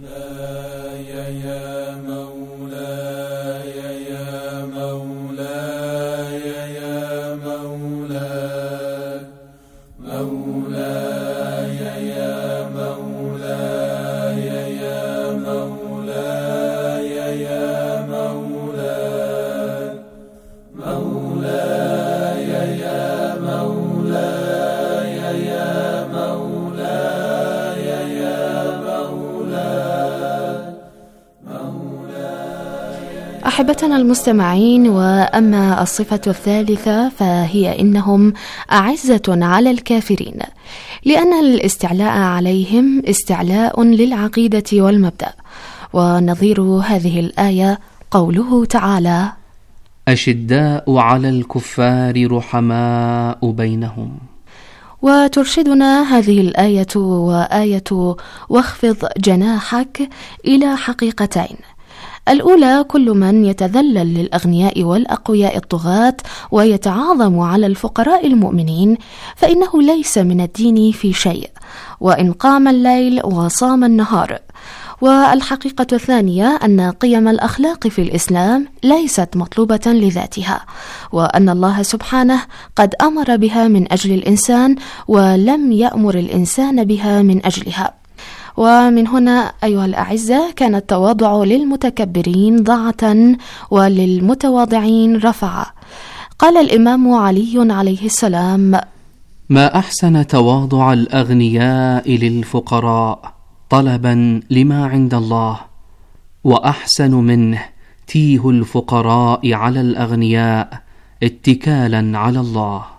أحبتنا المستمعين، وأما الصفة الثالثة فهي إنهم أعزة على الكافرين، لأن الاستعلاء عليهم استعلاء للعقيدة والمبدأ. ونظير هذه الآية قوله تعالى: أشداء على الكفار رحماء بينهم. وترشدنا هذه الآية وآية واخفض جناحك إلى حقيقتين. الأولى، كل من يتذلل للأغنياء والأقوياء الطغاة ويتعاظم على الفقراء المؤمنين فإنه ليس من الدين في شيء، وإن قام الليل وصام النهار. والحقيقة الثانية أن قيم الأخلاق في الإسلام ليست مطلوبة لذاتها، وأن الله سبحانه قد أمر بها من أجل الإنسان ولم يأمر الإنسان بها من أجلها. ومن هنا أيها الأعزة كان التواضع للمتكبرين ضعة وللمتواضعين رفعة. قال الإمام علي عليه السلام: ما أحسن تواضع الأغنياء للفقراء طلبا لما عند الله، وأحسن منه تيه الفقراء على الأغنياء اتكالا على الله.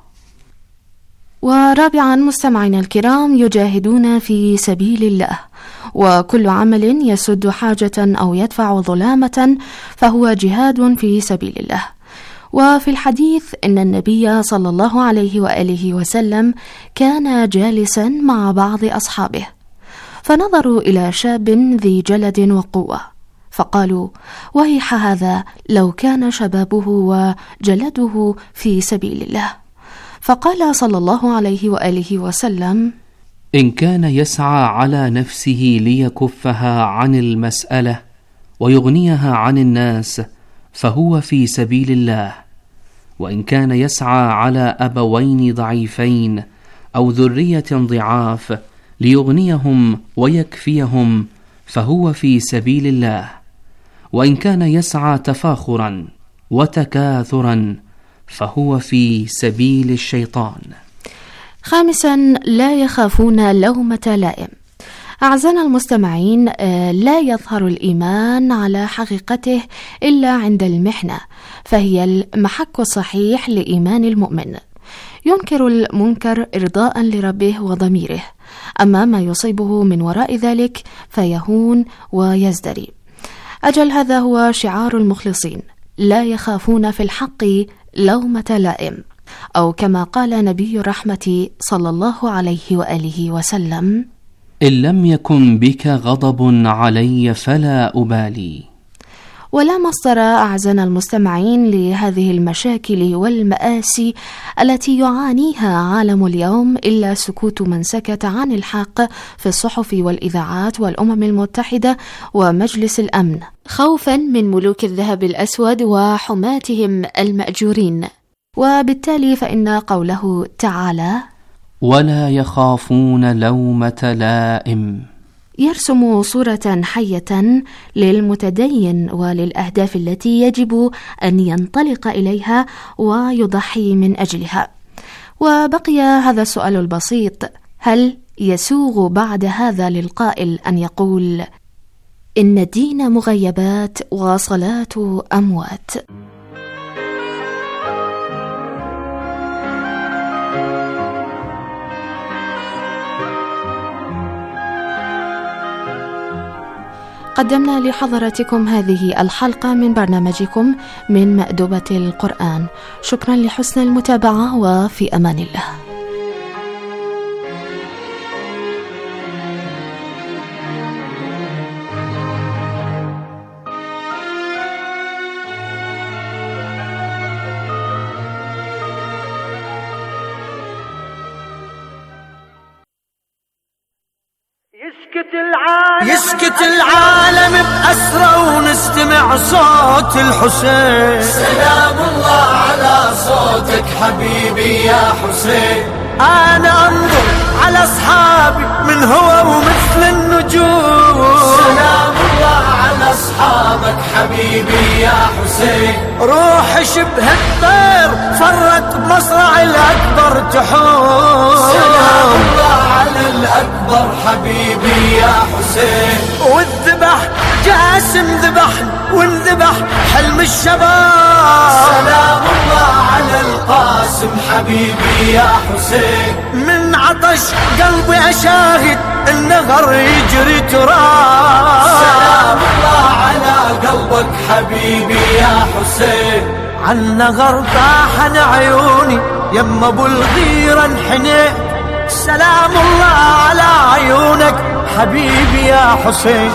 ورابعا مستمعينا الكرام، يجاهدون في سبيل الله، وكل عمل يسد حاجة أو يدفع ظلامة فهو جهاد في سبيل الله. وفي الحديث إن النبي صلى الله عليه وآله وسلم كان جالسا مع بعض أصحابه، فنظروا إلى شاب ذي جلد وقوة، فقالوا: ويح هذا لو كان شبابه وجلده في سبيل الله. فقال صلى الله عليه وآله وسلم: إن كان يسعى على نفسه ليكفها عن المسألة ويغنيها عن الناس فهو في سبيل الله، وإن كان يسعى على أبوين ضعيفين أو ذرية ضعاف ليغنيهم ويكفيهم فهو في سبيل الله، وإن كان يسعى تفاخرا وتكاثرا فهو في سبيل الشيطان. خامسا، لا يخافون لومة لائم. أعزائنا المستمعين، لا يظهر الإيمان على حقيقته إلا عند المحنة، فهي المحك الصحيح لإيمان المؤمن. ينكر المنكر إرضاء لربه وضميره، أما ما يصيبه من وراء ذلك فيهون ويزدري. أجل هذا هو شعار المخلصين، لا يخافون في الحق لومة لائم، أو كما قال نبي الرحمة صلى الله عليه وآله وسلم: إن لم يكن بك غضب علي فلا أبالي. ولا مصدر أعزائنا المستمعين لهذه المشاكل والمآسي التي يعانيها عالم اليوم إلا سكوت من سكت عن الحق في الصحف والإذاعات والأمم المتحدة ومجلس الأمن، خوفا من ملوك الذهب الأسود وحماتهم المأجورين. وبالتالي فإن قوله تعالى: ولا يخافون لومة لائم، يرسم صورة حية للمتدين وللأهداف التي يجب أن ينطلق إليها ويضحي من أجلها. وبقي هذا السؤال البسيط: هل يسوغ بعد هذا للقائل أن يقول إن الدين مغيبات وصلاة أموات؟ قدمنا لحضراتكم هذه الحلقة من برنامجكم من مأدبة القرآن. شكرا لحسن المتابعة، وفي أمان الله. يسكت العالم بأسرى ونستمع صوت الحسين. سلام الله على صوتك حبيبي يا حسين. أنا أنظر على أصحابي من هو ومثل النجوم. سلام الله على أصحابك حبيبي يا حسين. روح شبه الطير فرت بمصرع الأكبر تحوم. سلام الله على الأكبر حبيبي يا حسين. والذبح جاسم ذبحنا وانذبح حلم الشباب. سلام الله على القاسم حبيبي يا حسين. من عطش قلبي أشاهد النهر يجري تراب. سلام الله على قلبك حبيبي يا حسين. عالنهر طاحن عيوني يما ابو الغيرة انحنيت. سلام الله على عيونك حبيبي يا حسين.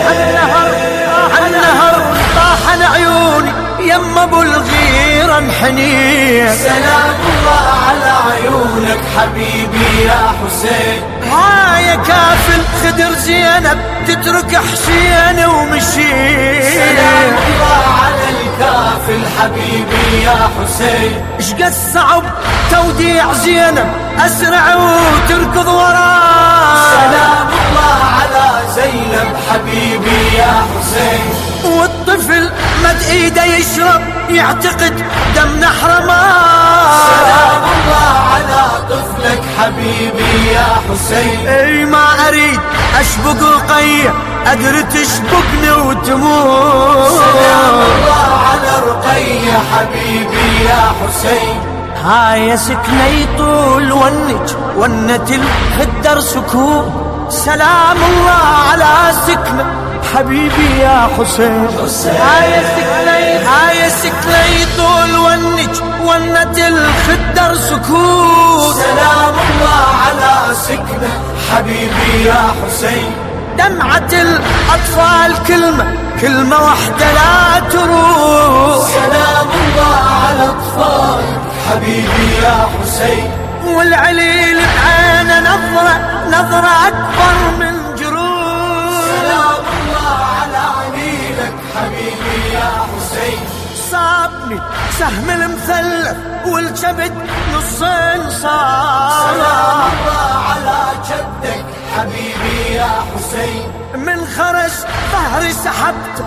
عالنهر طاحن عيوني يما ابو الغيرة انحنيت. سلام الله على عيونك حبيبي يا حسين. هاي كافل خدر زينب تترك حسين ومشيت. سلام الله على الكافل حبيبي يا حسين. اشقد صعب توديع زينب اسرع وتركض وراه. سلام الله على زينب حبيبي يا حسين. والطفل مد ايده يشرب يعتقد دم نحر ماء. سلام الله على طفلك حبيبي يا حسين. اي ما اريد اشبق رقية ادري تشبقني وتموت. سلام الله على رقية حبيبي يا حسين. هاي سكني طول ونت الخدر سكون. سلام الله على سكنة حبيبي يا حسين. هاي سكني طول ونت الخدر سكون. سلام الله على سكنة حبيبي يا حسين. دمعة الأطفال كلمة واحدة لا تروح. سلام الله على أطفال حبيبي يا حسين. والعليل بعينه نظرة أكبر من جروح. سلام الله على عليلك حبيبي يا حسين. صابني سهم المثلث والجبد نصين صار. سلام الله على جدك حبيبي يا حسين. من خرج ظهري سحبت